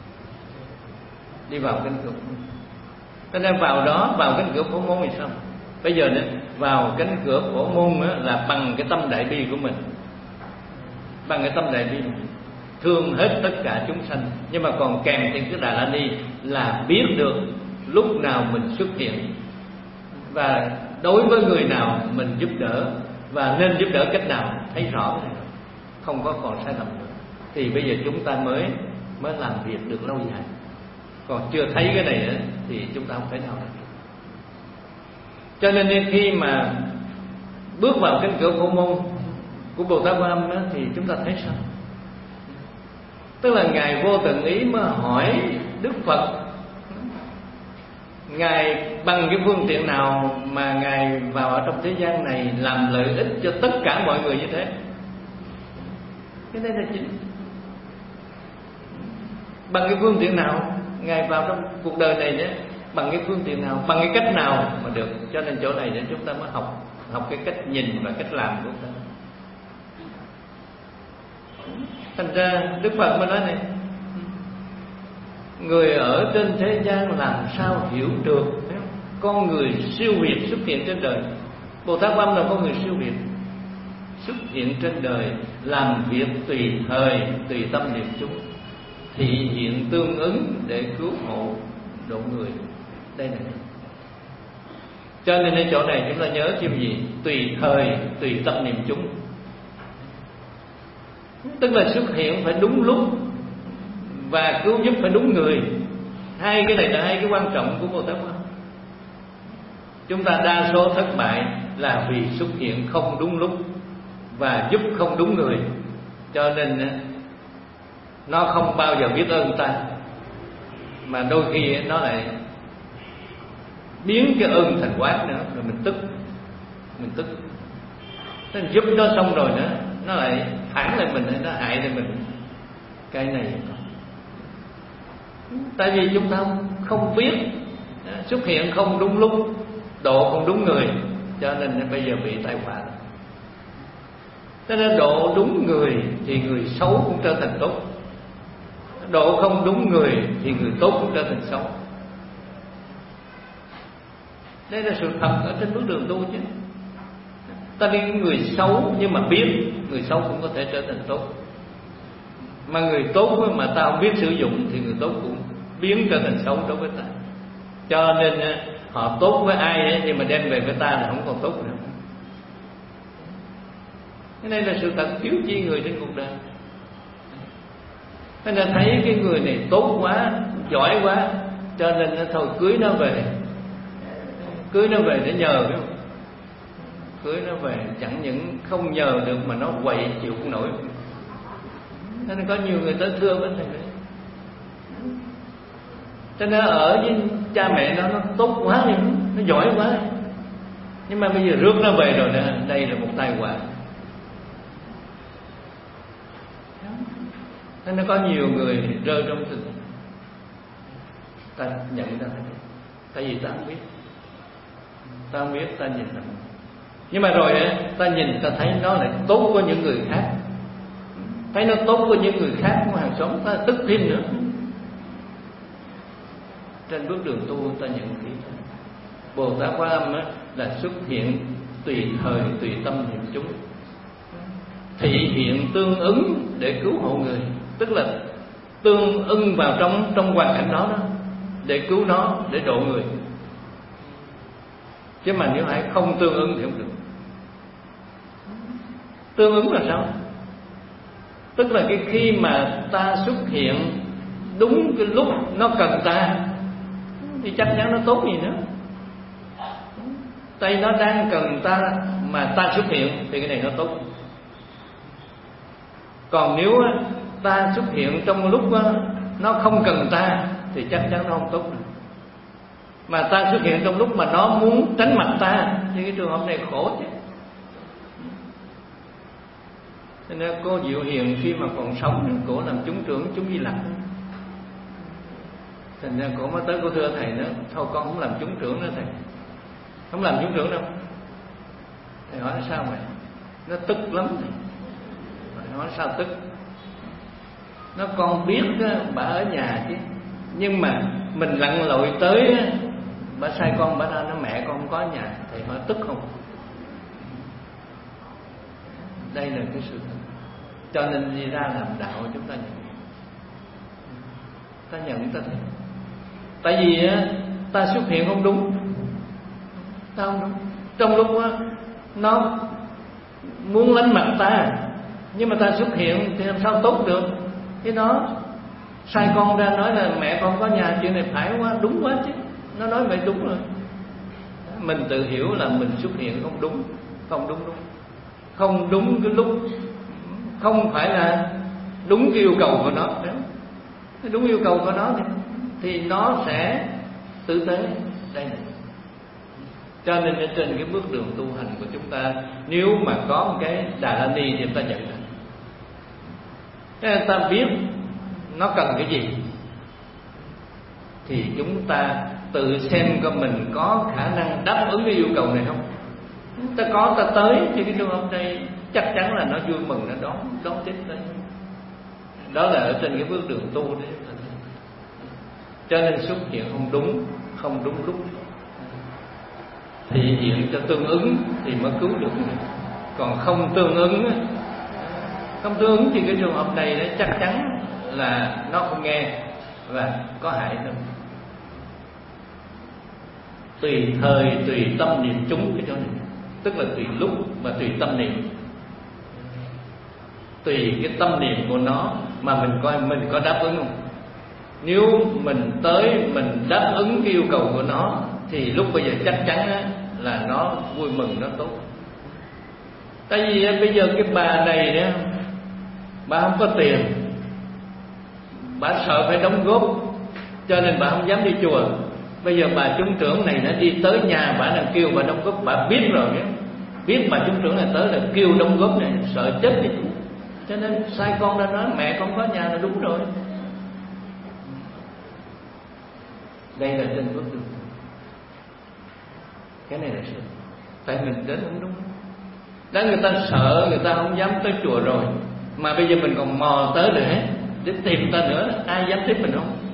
Đi vào cánh cửa Phổ Môn. Cho nên vào đó, vào cánh cửa Phổ Môn thì sao? Bây giờ này, vào cánh cửa Phổ Môn là bằng cái tâm Đại Bi của mình. Bằng cái tâm Đại Bi mình thương hết tất cả chúng sanh. Nhưng mà còn kèm thêm cái Đà La Ni là biết được lúc nào mình xuất hiện, và đối với người nào mình giúp đỡ, và nên giúp đỡ cách nào, thấy rõ cái này, không có còn sai lầm nữa. Thì bây giờ chúng ta mới làm việc được lâu dài. Còn chưa thấy cái này nữa, thì chúng ta không thể nào làm được. Cho nên khi mà bước vào cánh cửa Phổ Môn của Bồ Tát Quan Âm thì chúng ta thấy sao? Tức là Ngài Vô Tận Ý mới hỏi Đức Phật, Ngài bằng cái phương tiện nào mà Ngài vào ở trong thế gian này làm lợi ích cho tất cả mọi người như thế? Cái này là chính. Bằng cái phương tiện nào Ngài vào trong cuộc đời này nhé? Bằng cái phương tiện nào, bằng cái cách nào mà được? Cho nên chỗ này để chúng ta mới học cái cách nhìn và cách làm của ta. Thành ra Đức Phật mới nói này, người ở trên thế gian làm sao hiểu được con người siêu việt xuất hiện trên đời. Bồ Tát Quan Âm là con người siêu việt xuất hiện trên đời, làm việc tùy thời, tùy tâm niệm chúng, thị hiện tương ứng để cứu hộ độ người. Đây này. Cho nên ở chỗ này chúng ta nhớ thêm gì? Tùy thời, tùy tâm niệm chúng. Tức là xuất hiện phải đúng lúc và cứu giúp phải đúng người. Hai cái này là hai cái quan trọng của Bồ Tát Quan. Chúng ta đa số thất bại là vì xuất hiện không đúng lúc và giúp không đúng người, cho nên nó không bao giờ biết ơn ta, mà đôi khi nó lại biến cái ơn thành oán nữa, rồi mình tức. Nên giúp nó xong rồi nữa nó lại phản lại mình, nó hại lại mình. Cái này tại vì chúng ta không biết, xuất hiện không đúng lúc, độ không đúng người, cho nên bây giờ bị tai họa. Cho nên độ đúng người thì người xấu cũng trở thành tốt, độ không đúng người thì người tốt cũng trở thành xấu. Đây là sự thật ở trên bước đường tu chứ. Ta đi người xấu nhưng mà biết người xấu cũng có thể trở thành tốt, mà người tốt mà ta không biết sử dụng thì người tốt cũng biến trở thành xấu đối với ta. Cho nên họ tốt với ai ấy, nhưng mà đem về với ta là không còn tốt nữa. Cái này là sự thật thiếu chi người trên cuộc đời. Nên là thấy cái người này tốt quá, giỏi quá, cho nên thôi cưới nó về. Cưới nó về để nhờ, phải không? Cưới nó về chẳng những không nhờ được mà nó quậy chịu không nổi. Nên có nhiều người tới thưa với thầy đấy. Cho nên ở với cha mẹ nó tốt quá, nó giỏi quá, nhưng mà bây giờ rước nó về rồi nè, đây là một tai họa. Nên nó có nhiều người rơi trong tình. Ta nhận ra tại vì ta không biết, ta nhìn ra. Nhưng mà rồi ta nhìn ta thấy nó lại tốt của những người khác, thấy nó tốt của những người khác của hàng xóm, ta tức thêm nữa. Trên bước đường tu ta nhận kỹ, Bồ Tát Quan Âm là xuất hiện tùy thời tùy tâm niệm chúng, thị hiện tương ứng để cứu hộ người, tức là tương ưng vào trong hoàn cảnh đó để cứu nó, để độ người. Chứ mà nếu hãy không tương ứng thì không được. Tương ứng là sao? Tức là cái khi mà ta xuất hiện đúng cái lúc nó cần ta thì chắc chắn nó tốt gì nữa. Tay nó đang cần ta mà ta xuất hiện thì cái này nó tốt. Còn nếu ta xuất hiện trong lúc nó không cần ta thì chắc chắn nó không tốt nữa. Mà ta xuất hiện trong lúc mà nó muốn tránh mặt ta thì cái trường hợp này khổ chứ. Cho nên cô Diệu Hiền khi mà còn sống, cổ làm chúng trưởng chúng Di Lặc. Thành ra cổ mới tới cô thưa thầy nữa, thôi con không làm chúng trưởng nữa thầy, không làm chúng trưởng đâu. Thầy hỏi nó sao vậy? Nó tức lắm thầy. Thầy hỏi sao tức? Nó con biết bà ở nhà chứ, nhưng mà mình lặn lội tới, bà sai con, bà ra nó mẹ con không có ở nhà. Thầy hỏi tức không? Đây là cái sự thật. Cho nên đi ra làm đạo chúng ta nhận ta thấy. Tại vì ta xuất hiện không đúng, ta không đúng. Trong lúc nó muốn lánh mặt ta, nhưng mà ta xuất hiện thì làm sao tốt được? Cái nó sai con ra nói là mẹ con có nhà, chuyện này phải quá, đúng quá chứ. Nó nói vậy đúng rồi. Mình tự hiểu là mình xuất hiện không đúng, không đúng cái lúc, không phải là đúng cái yêu cầu của nó. Đúng yêu cầu của nó thì nó sẽ tử tế. Đây này. Cho nên trên cái bước đường tu hành của chúng ta, nếu mà có một cái Đà La Ni thì chúng ta nhận ra, cái ta biết nó cần cái gì thì chúng ta tự xem coi mình có khả năng đáp ứng cái yêu cầu này không. Ta có, ta tới thì cái trường hợp này chắc chắn là nó vui mừng, nó đón tiếp tới. Đó là ở trên cái bước đường tu đấy. Cho nên xuất hiện không đúng lúc, thì hiện cho tương ứng thì mới cứu được. Còn không tương ứng thì cái trường hợp này đấy chắc chắn là nó không nghe và có hại hơn. Tùy thời tùy tâm niệm chúng, cái chỗ này tức là tùy lúc và tùy tâm niệm. Tùy cái tâm niệm của nó mà mình coi mình có đáp ứng không. Nếu mình tới mình đáp ứng cái yêu cầu của nó thì lúc bây giờ chắc chắn là nó vui mừng, nó tốt. Tại vì bây giờ cái bà này đó, bà không có tiền, bà sợ phải đóng góp, cho nên bà không dám đi chùa. Bây giờ bà chúng trưởng này nó đi tới nhà bà đang kêu bà đóng góp, bà biết rồi đó, biết bà chúng trưởng này tới là kêu đóng góp này, sợ chết đi, cho nên sai con ra nói mẹ con có nhà là đúng rồi. Đây là trên phước đường, cái này là sự tại mình đến không đúng. Đó, người ta sợ, người ta không dám tới chùa rồi, mà bây giờ mình còn mò tới để tìm ta nữa, ai dám tiếp mình không?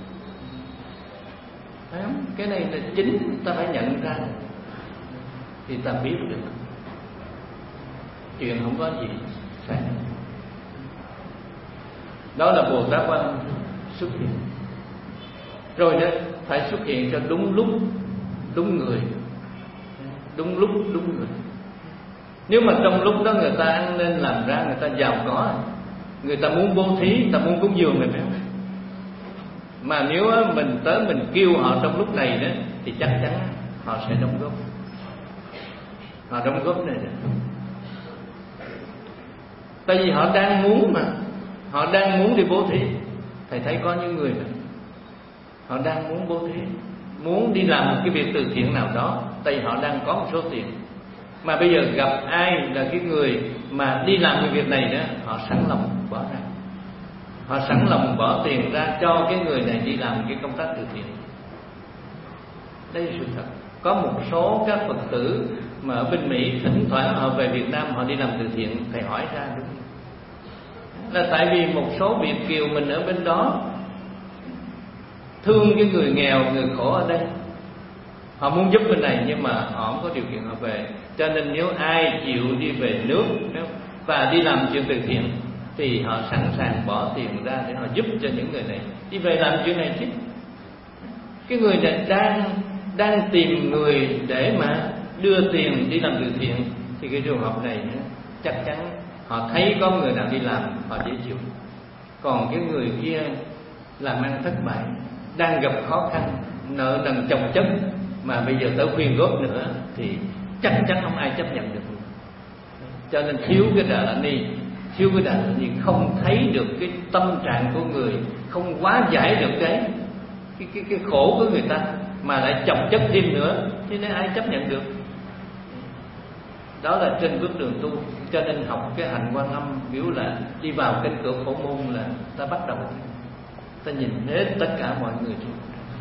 Phải không? Cái này là chính ta phải nhận ra thì ta biết được chuyện không có gì sai. Đó là Bồ Tát Quan Âm xuất hiện. Rồi đó, phải xuất hiện cho đúng lúc, đúng người, đúng lúc, đúng người. Nếu mà trong lúc đó người ta ăn nên làm ra, người ta giàu có, người ta muốn bố thí, người ta muốn cúng dường này, phải không? Mà nếu mình tới mình kêu họ trong lúc này đó, thì chắc chắn họ sẽ đóng góp. Họ đóng góp này đó. Tại vì họ đang muốn mà, họ đang muốn đi bố thí. Thầy thấy có những người mà họ đang muốn bố thí, muốn đi làm một cái việc từ thiện nào đó, tại vì họ đang có một số tiền. Mà bây giờ gặp ai là cái người mà đi làm cái việc này đó, họ sẵn lòng bỏ ra, họ sẵn lòng bỏ tiền ra cho cái người này đi làm cái công tác từ thiện. Đây là sự thật. Có một số các Phật tử mà ở bên Mỹ thỉnh thoảng họ về Việt Nam họ đi làm từ thiện, thầy hỏi ra đúng là tại vì một số Việt kiều mình ở bên đó thương cái người nghèo, người khổ ở đây, họ muốn giúp bên này nhưng mà họ không có điều kiện họ về. Cho nên nếu ai chịu đi về nước và đi làm chuyện từ thiện thì họ sẵn sàng bỏ tiền ra để họ giúp cho những người này đi về làm chuyện này chứ. Cái người này đang tìm người để mà đưa tiền đi làm từ thiện, thì cái trường hợp này chắc chắn họ thấy có người nào đi làm họ dễ chịu. Còn cái người kia làm ăn thất bại, đang gặp khó khăn, nợ nần chồng chất, mà bây giờ tới khuyên góp nữa thì chắc chắn không ai chấp nhận được. Cho nên thiếu cái Đà La Ni, thiếu cái Đà La Ni không thấy được cái tâm trạng của người, không hóa giải được cái khổ của người ta, mà lại chồng chất thêm nữa, thế nên ai chấp nhận được. Đó là trên bước đường tu. Cho nên học cái hạnh Quan Âm, biểu là đi vào cánh cửa Phổ Môn là ta bắt đầu, ta nhìn hết tất cả mọi người chung,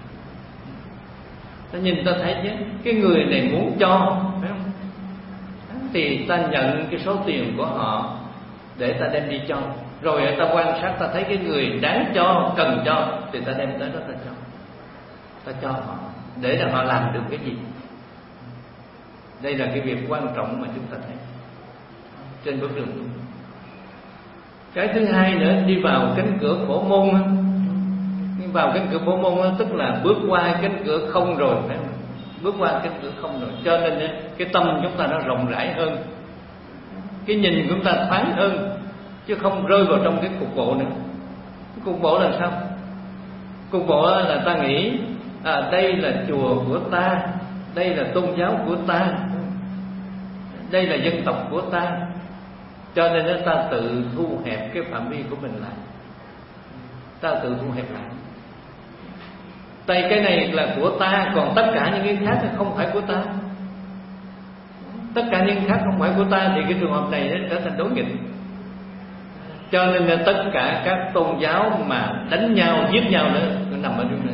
ta nhìn ta thấy chứ cái người này muốn cho, phải không? Thì ta nhận cái số tiền của họ để ta đem đi cho. Rồi ta quan sát, ta thấy cái người đáng cho, cần cho, thì ta đem tới đó ta cho. Ta cho họ để cho họ làm được cái gì. Đây là cái việc quan trọng mà chúng ta thấy trên bước đường tu. Cái thứ hai nữa, đi vào cánh cửa Phổ Môn. Vào cánh cửa Phổ Môn tức là bước qua cánh cửa không rồi, phải không? Bước qua cánh cửa không rồi, cho nên cái tâm chúng ta nó rộng rãi hơn, cái nhìn của chúng ta thoáng hơn, chứ không rơi vào trong cái cục bộ nữa. Cái cục bộ là sao? Cục bộ là ta nghĩ đây là chùa của ta, đây là tôn giáo của ta, đây là dân tộc của ta, cho nên ta tự thu hẹp cái phạm vi của mình lại, ta tự thu hẹp lại. Tại cái này là của ta, còn tất cả những cái khác không phải của ta. Tất cả những khác không phải của ta thì cái trường hợp này nó trở thành đối nghịch. Cho nên là tất cả các tôn giáo mà đánh nhau, giết nhau nữa, nó nằm ở chỗ này.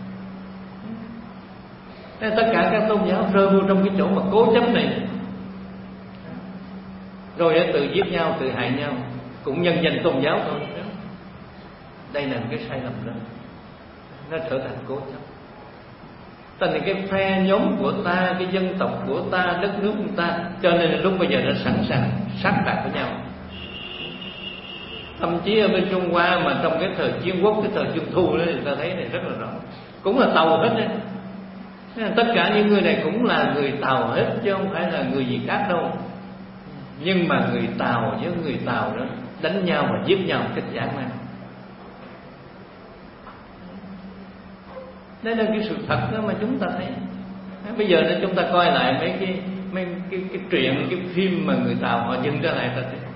Tất cả các tôn giáo rơi vô trong cái chỗ mà cố chấp này, rồi tự giết nhau, tự hại nhau, cũng nhân danh tôn giáo thôi. Đây là một cái sai lầm đó, nó trở thành cố chấp. Thành cái phe nhóm của ta, cái dân tộc của ta, đất nước của ta, cho nên là lúc bây giờ nó sẵn sàng sát phạt với nhau. Thậm chí ở bên Trung Hoa mà trong cái thời chiến quốc, cái thời Trung Thu đó, thì ta thấy này rất là rõ, cũng là Tàu hết đấy. Tất cả những người này cũng là người Tàu hết, chứ không phải là người gì khác đâu. Nhưng mà người Tàu với người Tàu đó đánh nhau và giết nhau một cách dã man. Đây là cái sự thật đó mà chúng ta thấy. Bây giờ chúng ta coi lại cái truyện, cái phim mà người Tàu họ dựng ra lại ta thấy.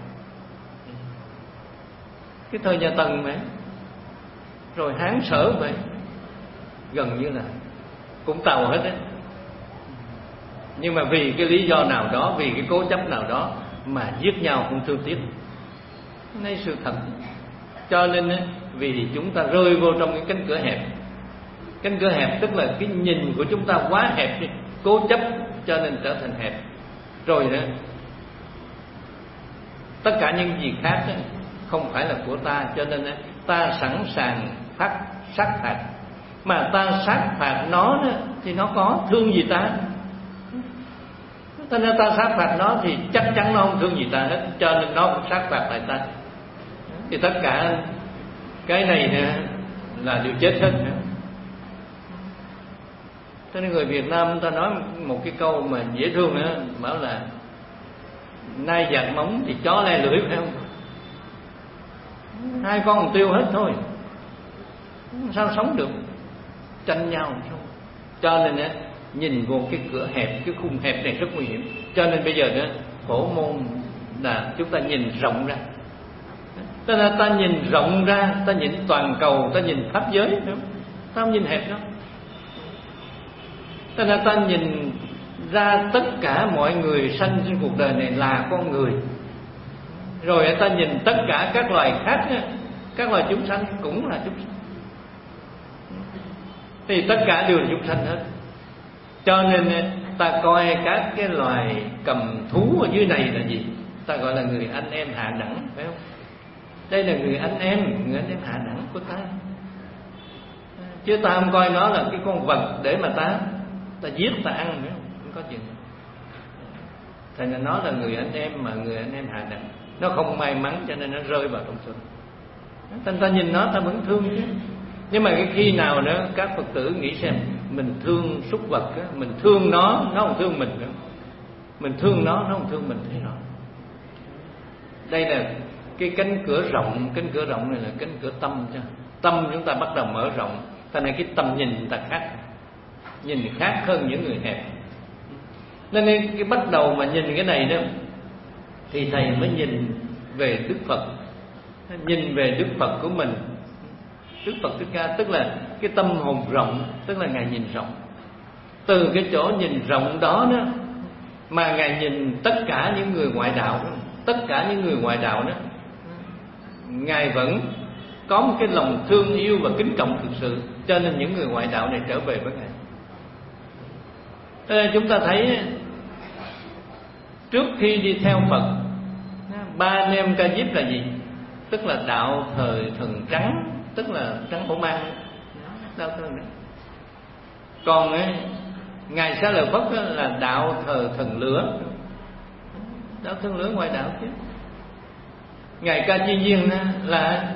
Cái thời nhà Tần vậy, rồi Hán Sở vậy, gần như là cũng Tàu hết đấy. Nhưng mà vì cái lý do nào đó, vì cái cố chấp nào đó mà giết nhau không thương tiếc. Đây sự thật. Cho nên vì chúng ta rơi vô trong cái cánh cửa hẹp. Cánh cửa hẹp tức là cái nhìn của chúng ta quá hẹp đi, cố chấp cho nên trở thành hẹp. Rồi đó, tất cả những gì khác đó, không phải là của ta, cho nên ta sẵn sàng sát phạt. Mà ta sát phạt nó đó, thì nó có thương gì ta? Cho nên ta sát phạt nó thì chắc chắn nó không thương gì ta hết, cho nên nó cũng sát phạt lại ta. Thì tất cả cái này nè là đều chết hết. Cho nên người Việt Nam ta nói một cái câu mà dễ thương á, bảo là nai giặt móng thì chó le lưỡi, phải không? Hai con còn tiêu hết thôi, sao sống được, tranh nhau không? Cho nên á, nhìn vô cái cửa hẹp, cái khung hẹp này rất nguy hiểm. Cho nên bây giờ đó, phổ môn là chúng ta nhìn rộng ra. Tức là ta nhìn rộng ra, ta nhìn toàn cầu, ta nhìn pháp giới nữa, ta không nhìn hẹp đâu. Tức là ta nhìn ra tất cả mọi người sanh trên cuộc đời này là con người. Rồi ta nhìn tất cả các loài khác, các loài chúng sanh cũng là chúng sanh. Thì tất cả đều là chúng sanh hết. Cho nên ta coi các cái loài cầm thú ở dưới này là gì? Ta gọi là người anh em hạ đẳng, phải không? Đây là người anh em hạ đẳng của ta. Chứ ta không coi nó là cái con vật để mà ta giết, ta ăn, phải không? Không có chuyện. Thành ra nó là người anh em, mà người anh em hạ đẳng. Nó không may mắn cho nên nó rơi vào trong sân. Thành ta nhìn nó ta vẫn thương chứ. Nhưng mà cái khi nào đó các Phật tử nghĩ xem, mình thương súc vật á, mình thương nó không thương mình nữa. Mình thương nó không thương mình, thấy rõ. Đây là cái cánh cửa rộng này là cánh cửa tâm chứ. Tâm chúng ta bắt đầu mở rộng, thành ra cái tầm nhìn chúng ta khác, nhìn khác hơn những người hẹp. Nên cái bắt đầu mà nhìn cái này đó, thì thầy mới nhìn về Đức Phật, nhìn về Đức Phật của mình. Đức Phật Thích Ca tức là cái tâm hồn rộng, tức là Ngài nhìn rộng. Từ cái chỗ nhìn rộng đó đó mà Ngài nhìn tất cả những người ngoại đạo đó, tất cả những người ngoại đạo đó, Ngài vẫn có một cái lòng thương yêu và kính trọng thực sự, cho nên những người ngoại đạo này trở về với Ngài. Chúng ta thấy trước khi đi theo Phật, ba anh em Ca Diếp là gì? Tức là đạo thời thần trắng, tức là trắng hổ mang, đạo thời đó. Còn Ngài Xá Lợi Phất là đạo thờ thần lửa, đạo thần lửa ngoại đạo chứ. Ngài Ca Chi Viên là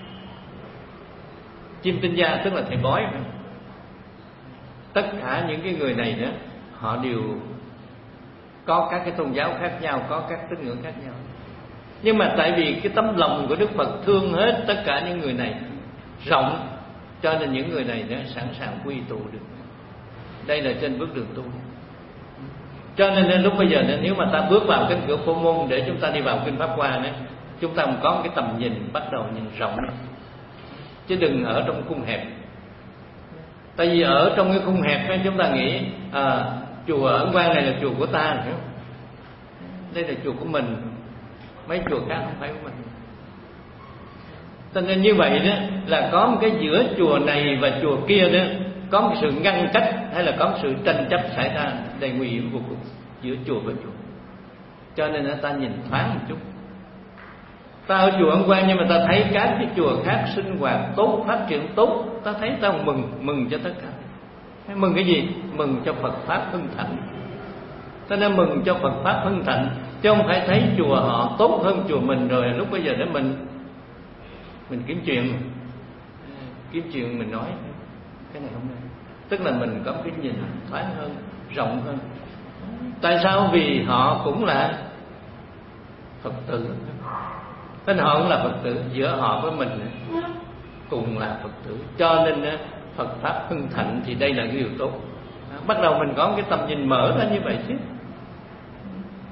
chim tinh gia, tức là thầy bói. Tất cả những cái người này đó, họ đều có các cái tôn giáo khác nhau, có các tín ngưỡng khác nhau. Nhưng mà tại vì cái tấm lòng của Đức Phật thương hết tất cả những người này rộng, cho nên những người này đã sẵn sàng quy tụ được. Đây là trên bước đường tu. Cho nên lúc bây giờ nếu mà ta bước vào cánh cửa Phổ Môn để chúng ta đi vào kinh Pháp Hoa nữa, chúng ta có một cái tầm nhìn, bắt đầu nhìn rộng, chứ đừng ở trong khung hẹp. Tại vì ở trong cái khung hẹp ấy, chúng ta nghĩ chùa Ấn Quang này là chùa của ta, hiểu không? Đây là chùa của mình, mấy chùa khác không phải của mình. Cho nên như vậy đó là có một cái giữa chùa này và chùa kia đó, có một sự ngăn cách hay là có một sự tranh chấp xảy ra đầy nguy hiểm vô cùng giữa chùa với chùa. Cho nên ta nhìn thoáng một chút. Ta ở chùa Ấn Quang nhưng mà ta thấy các cái chùa khác sinh hoạt tốt, phát triển tốt, ta thấy ta mừng cho tất cả. Mừng cái gì? Mừng cho Phật Pháp hưng thịnh. Ta nên mừng cho Phật Pháp hưng thịnh, chứ không phải thấy chùa họ tốt hơn chùa mình rồi lúc bây giờ để mình kiếm chuyện mình nói cái này không nên. Tức là mình có cái nhìn thoáng hơn, rộng hơn. Tại sao? Vì họ cũng là Phật tử, nên họ cũng là Phật tử, giữa họ với mình cùng là Phật tử, cho nên Phật Pháp hưng thịnh thì đây là cái điều tốt. Bắt đầu mình có cái tầm nhìn mở ra như vậy chứ.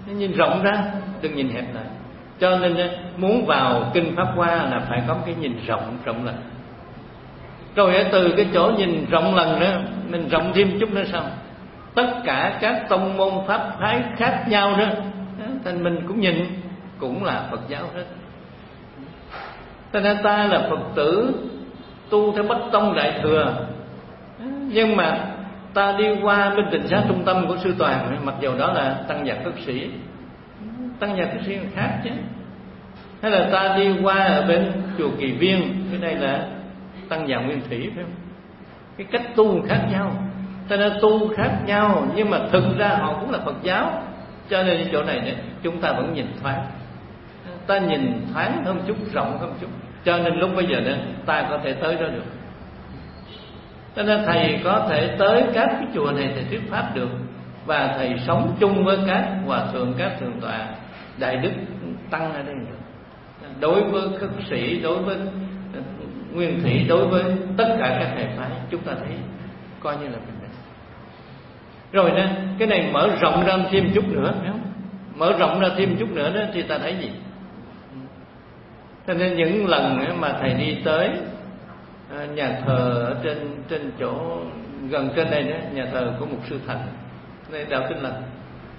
nhìn rộng ra, đừng nhìn hẹp lại. Cho nên muốn vào kinh Pháp Hoa là phải có cái nhìn rộng lần. Rồi từ cái chỗ nhìn rộng lần đó, mình rộng thêm chút nữa sao? Tất cả các tông môn pháp phái khác nhau đó, thành mình cũng nhìn cũng là Phật giáo hết. Cho nên ta là Phật tử tu theo Bách Tông Đại Thừa, nhưng mà ta đi qua bên Tịnh Xá Trung Tâm của Sư Toàn, mặc dù đó là tăng già cất sĩ. Tăng già cất sĩ khác chứ. Hay là ta đi qua ở bên chùa Kỳ Viên, cái đây là tăng già Nguyên Thủy, phải không? Cái cách tu khác nhau, ta đã tu khác nhau, nhưng mà thực ra họ cũng là Phật giáo. Cho nên ở chỗ này nữa, chúng ta vẫn nhìn thoáng, ta nhìn thoáng hơn chút, rộng hơn chút. Cho nên lúc bây giờ nữa ta có thể tới đó được. Cho nên thầy có thể tới các cái chùa này thầy thuyết pháp được, và thầy sống chung với các hòa thượng, các thượng tọa, đại đức tăng ở đây được. Đối với khất sĩ, đối với Nguyên Thủy, đối với tất cả các hệ phái, chúng ta thấy coi như là bình đẳng. Rồi nè, cái này mở rộng ra thêm chút nữa, phải không? Mở rộng ra thêm chút nữa đó thì ta thấy gì? Cho nên những lần mà thầy đi tới nhà thờ ở trên chỗ gần trên đây đó, nhà thờ của một sư Thành, đây Đạo Tin Lành,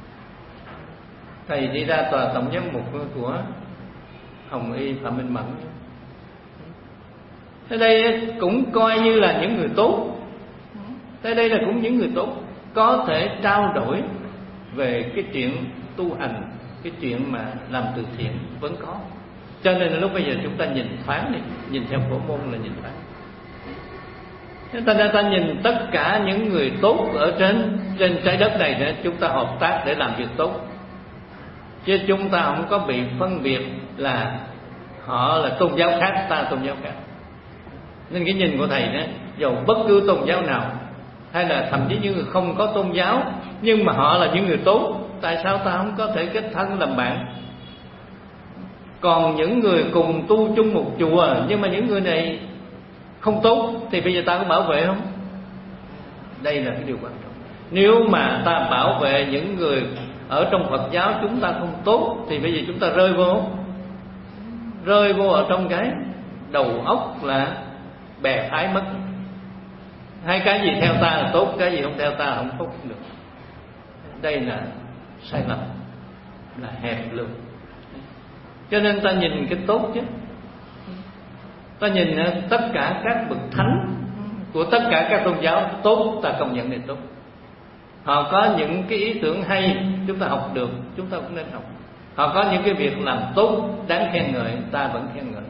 thầy đi ra tòa tổng giám mục của Hồng Y Phạm Minh Mẫn. Tới đây cũng coi như là những người tốt. Tới đây là cũng những người tốt, có thể trao đổi về cái chuyện tu hành, cái chuyện mà làm từ thiện vẫn có. Cho nên là lúc bây giờ chúng ta nhìn thoáng đi, nhìn theo phổ môn là nhìn thoáng. Ta nhìn tất cả những người tốt ở trên trái đất này để chúng ta hợp tác để làm việc tốt, chứ chúng ta không có bị phân biệt là họ là tôn giáo khác, ta tôn giáo khác. Nên cái nhìn của thầy đó, dù bất cứ tôn giáo nào, hay là thậm chí những người không có tôn giáo, nhưng mà họ là những người tốt, tại sao ta không có thể kết thân làm bạn? Còn những người cùng tu chung một chùa, nhưng mà những người này không tốt, thì bây giờ ta có bảo vệ không? Đây là cái điều quan trọng. Nếu mà ta bảo vệ những người ở trong Phật giáo chúng ta không tốt, thì bây giờ chúng ta rơi vô ở trong cái đầu óc là bè phái mất. Hay cái gì theo ta là tốt, cái gì không theo ta là không tốt được. Đây là sai lầm, là hẹp lương. Cho nên ta nhìn cái tốt chứ. Ta nhìn tất cả các bậc thánh của tất cả các tôn giáo tốt, ta công nhận là tốt. Họ có những cái ý tưởng hay, chúng ta học được, chúng ta cũng nên học. Họ có những cái việc làm tốt đáng khen ngợi, ta vẫn khen ngợi.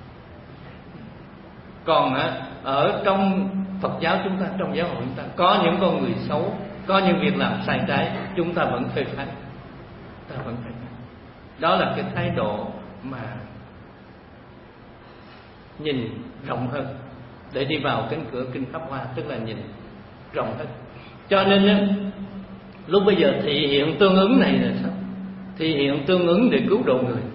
Còn ở trong Phật giáo chúng ta, trong giáo hội chúng ta, có những con người xấu, có những việc làm sai trái, chúng ta vẫn phê phán, ta vẫn phê phán. Đó là cái thái độ mà nhìn rộng hơn để đi vào cánh cửa kinh Pháp Hoa, tức là nhìn rộng hơn. Cho nên lúc bây giờ thị hiện tương ứng này là sao? Thị hiện tương ứng để cứu độ người.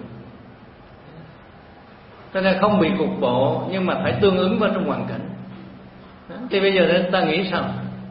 Cho nên không bị cục bộ, nhưng mà phải tương ứng vào trong hoàn cảnh. Thì bây giờ ta nghĩ sao?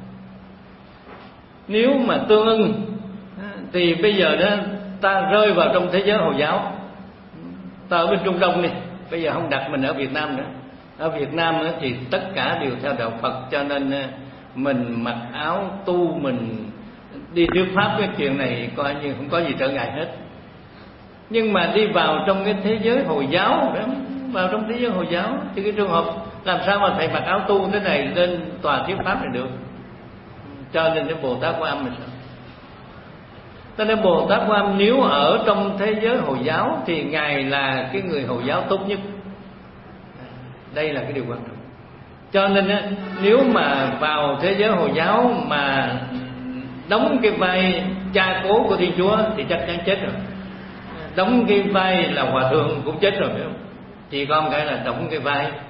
Nếu mà tương ứng thì bây giờ đó ta rơi vào trong thế giới Hồi giáo. Ta ở bên Trung Đông đi, bây giờ không đặt mình ở Việt Nam nữa. Ở Việt Nam thì tất cả đều theo đạo Phật, cho nên mình mặc áo tu, mình đi thuyết pháp, cái chuyện này coi như không có gì trở ngại hết. Nhưng mà đi vào trong cái thế giới Hồi giáo, vào trong thế giới Hồi giáo thì cái trường hợp làm sao mà thầy mặc áo tu thế này lên tòa thuyết pháp này được? Cho nên cái Bồ Tát Quan Âm là sao? Cho nên Bồ Tát Quan Âm nếu ở trong thế giới Hồi giáo thì Ngài là cái người Hồi giáo tốt nhất. Đây là cái điều quan trọng. Cho nên nếu mà vào thế giới Hồi giáo mà đóng cái vai cha cố của Thiên Chúa thì chắc chắn chết rồi. Đóng cái vai là hòa thượng cũng chết rồi, phải không? Chỉ còn cái là đóng cái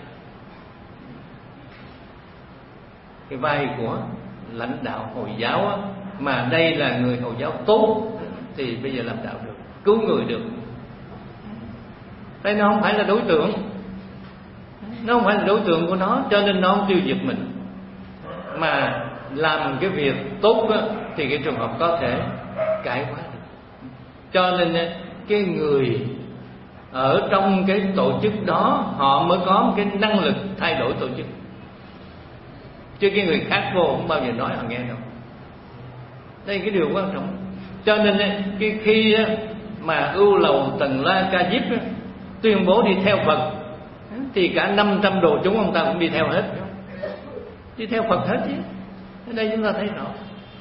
vai của lãnh đạo Hồi giáo, mà đây là người Hồi giáo tốt thì bây giờ làm đạo được, cứu người được. Đây nó không phải là đối tượng, nó không phải là đối tượng của nó, cho nên nó không tiêu diệt mình, mà làm cái việc tốt đó, thì cái trường hợp có thể cải hóa được. Cho nên cái người ở trong cái tổ chức đó họ mới có một cái năng lực thay đổi tổ chức, chứ cái người khác vô không bao giờ nói họ nghe đâu. Đây là cái điều quan trọng. Cho nên cái khi mà Ưu Lầu Tần La Ca Diếp tuyên bố đi theo Phật, thì cả 500 đồ chúng ông ta cũng đi theo hết, đi theo Phật hết chứ. Ở đây chúng ta thấy rõ.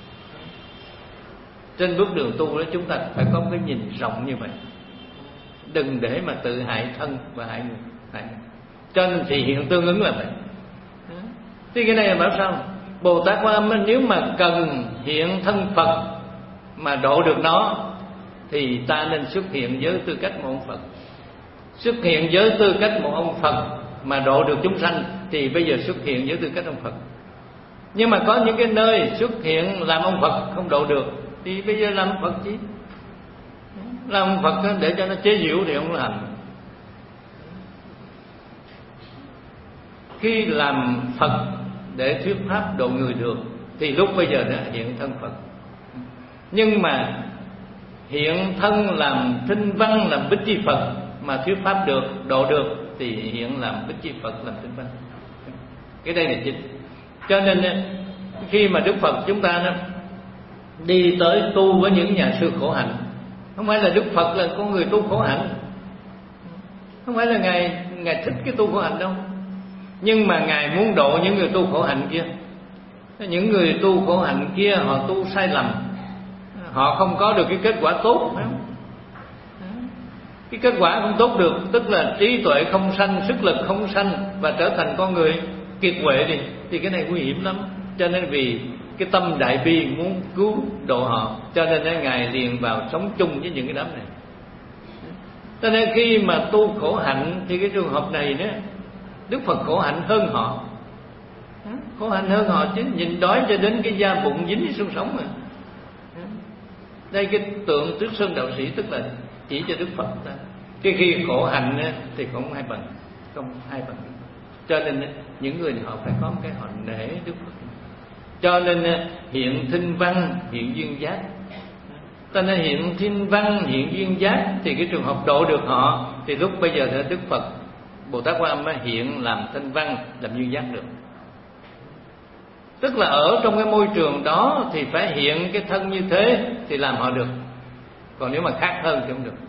Trên bước đường tu đó chúng ta phải có cái nhìn rộng như vậy, đừng để mà tự hại thân và hại người. Cho nên thì hiện tương ứng là vậy. Thì cái này là bảo sao? Bồ Tát Quan Âm nếu mà cần hiện thân Phật mà độ được nó, thì ta nên xuất hiện với tư cách một ông Phật. Xuất hiện với tư cách một ông Phật mà độ được chúng sanh, thì bây giờ xuất hiện với tư cách ông Phật. Nhưng mà có những cái nơi xuất hiện làm ông Phật không độ được, thì bây giờ làm ông Phật chứ. Làm ông Phật để cho nó chế giễu thì không làm. Khi làm Phật để thuyết pháp độ người được, thì lúc bây giờ đã hiện thân Phật. Nhưng mà hiện thân làm Thinh Văn, làm Bích Chi Phật mà thuyết pháp được, độ được, thì hiện làm Bích Chi Phật, làm Thinh Văn. Cái đây là chính. Cho nên khi mà Đức Phật chúng ta đi tới tu với những nhà sư khổ hạnh, không phải là Đức Phật là con người tu khổ hạnh, không phải là Ngài thích cái tu khổ hạnh đâu. Nhưng mà Ngài muốn độ những người tu khổ hạnh kia. Những người tu khổ hạnh kia họ tu sai lầm, họ không có được cái kết quả tốt, phải không? Cái kết quả không tốt được, tức là trí tuệ không sanh, sức lực không sanh, và trở thành con người kiệt quệ thì cái này nguy hiểm lắm. Cho nên vì cái tâm đại bi muốn cứu độ họ, cho nên Ngài liền vào sống chung với những cái đám này. Cho nên khi mà tu khổ hạnh thì cái trường hợp này đó, Đức Phật khổ hạnh hơn họ, khổ hạnh hơn họ chứ, nhìn đói cho đến cái da bụng dính với xương sống mà. Đây cái tượng Tuyết Sơn Đạo Sĩ tức là chỉ cho Đức Phật ta. Cái khi khổ hạnh thì không ai bằng, không ai bằng. Cho nên những người họ phải có một cái họ nể Đức Phật. Cho nên hiện Thinh Văn, hiện duyên giác. Cho nên hiện Thinh Văn, hiện duyên giác thì cái trường hợp độ được họ, thì lúc bây giờ là Đức Phật Bồ Tát Quan Âm mới hiện làm Thinh Văn, làm duyên giác được. Tức là ở trong cái môi trường đó thì phải hiện cái thân như thế thì làm họ được. Còn nếu mà khác hơn thì không được.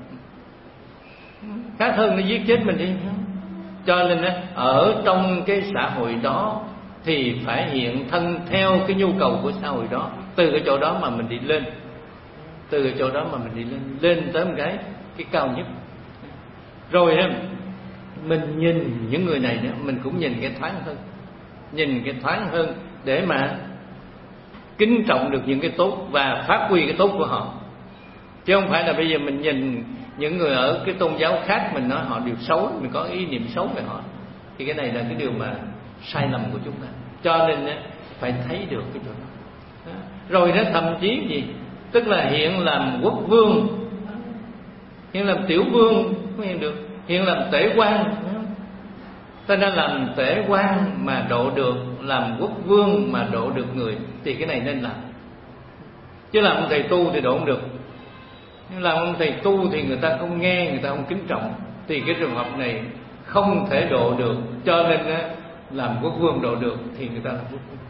Khác hơn nó giết chết mình đi. Cho nên ở trong cái xã hội đó thì phải hiện thân theo cái nhu cầu của xã hội đó. Từ cái chỗ đó mà mình đi lên, từ cái chỗ đó mà mình đi lên tới một cái cao nhất. Rồi mình nhìn những người này nữa, mình cũng nhìn cái thoáng hơn, nhìn cái thoáng hơn để mà kính trọng được những cái tốt và phát huy cái tốt của họ. Chứ không phải là bây giờ mình nhìn những người ở cái tôn giáo khác mình nói họ đều xấu, mình có ý niệm xấu về họ, thì cái này là cái điều mà sai lầm của chúng ta. Cho nên phải thấy được cái chỗ đó. Rồi nó thậm chí gì, tức là hiện làm quốc vương, hiện làm tiểu vương cũng hiện được, hiện làm tể quan. Ta đã làm tể quan mà độ được, làm quốc vương mà độ được người, thì cái này nên làm. Chứ làm ông thầy tu thì độ không được. Nhưng làm ông thầy tu thì người ta không nghe, người ta không kính trọng, thì cái trường hợp này không thể độ được. Cho nên làm quốc vương độ được thì người ta làm quốc vương.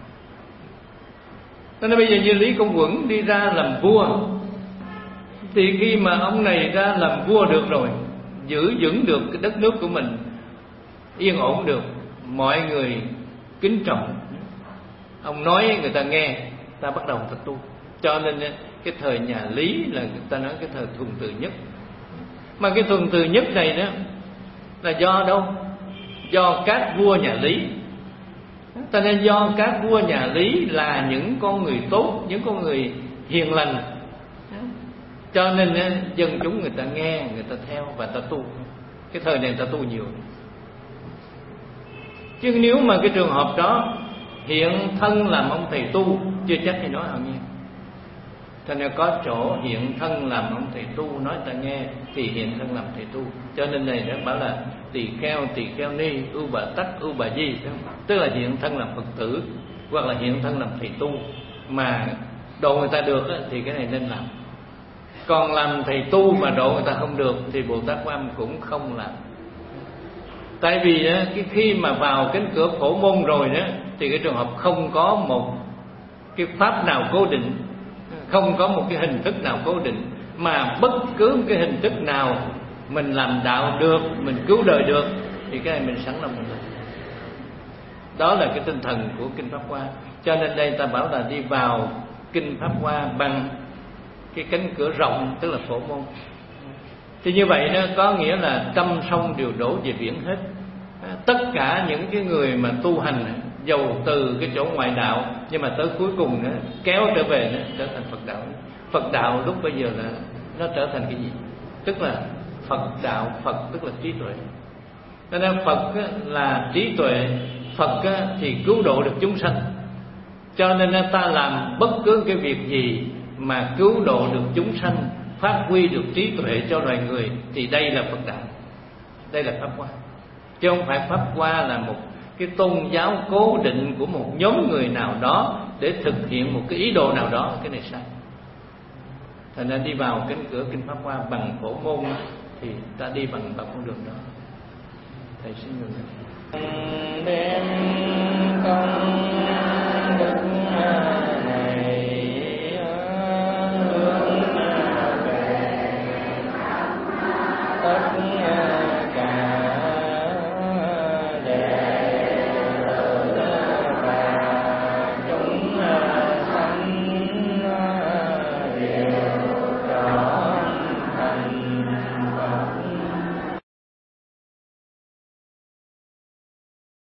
Cho nên bây giờ như Lý Công Uẩn đi ra làm vua, thì khi mà ông này ra làm vua được rồi, giữ vững được cái đất nước của mình yên ổn được, mọi người kính trọng, ông nói người ta nghe, ta bắt đầu ta tu. Cho nên cái thời nhà Lý là người ta nói cái thời thuần từ nhất. Mà cái thuần từ nhất này đó là do đâu? Do các vua nhà Lý. Cho nên do các vua nhà Lý là những con người tốt, những con người hiền lành, cho nên dân chúng người ta nghe, người ta theo và ta tu. Cái thời này ta tu nhiều. Chứ nếu mà cái trường hợp đó hiện thân làm ông thầy tu, chưa chắc thì nói họ nghe. Cho nên có chỗ hiện thân làm ông thầy tu nói ta nghe, thì hiện thân làm thầy tu. Cho nên này nó bảo là tỳ kheo ni, ưu bà tắc, ưu bà di, tức là hiện thân làm Phật tử hoặc là hiện thân làm thầy tu mà độ người ta được thì cái này nên làm. Còn làm thầy tu mà độ người ta không được thì Bồ Tát Quan Âm cũng không làm. Tại vì cái khi mà vào cánh cửa Phổ Môn rồi đó, thì cái trường hợp không có một cái pháp nào cố định, không có một cái hình thức nào cố định, mà bất cứ một cái hình thức nào mình làm đạo được, mình cứu đời được, thì cái này mình sẵn lòng mình làm. Đó là cái tinh thần của Kinh Pháp Hoa. Cho nên đây ta bảo là đi vào Kinh Pháp Hoa bằng cái cánh cửa rộng, tức là Phổ Môn. Thì như vậy nó có nghĩa là trăm sông đều đổ về biển hết. Tất cả những cái người mà tu hành dầu từ cái chỗ ngoại đạo, nhưng mà tới cuối cùng kéo trở về trở thành Phật đạo. Phật đạo lúc bây giờ là nó trở thành cái gì? Tức là Phật đạo. Phật tức là trí tuệ. Cho nên Phật là trí tuệ. Phật thì cứu độ được chúng sanh. Cho nên ta làm bất cứ cái việc gì mà cứu độ được chúng sanh, phát huy được trí tuệ cho loài người, thì đây là Phật đạo. Đây là Pháp Hoa. Chứ không phải Pháp Hoa là một cái tôn giáo cố định của một nhóm người nào đó để thực hiện một cái ý đồ nào đó. Cái này sai. Thành ra đi vào cánh cửa Kinh Pháp Hoa bằng Phổ Môn thì ta đi bằng con đường đó. Thầy xin ngừng. Đem công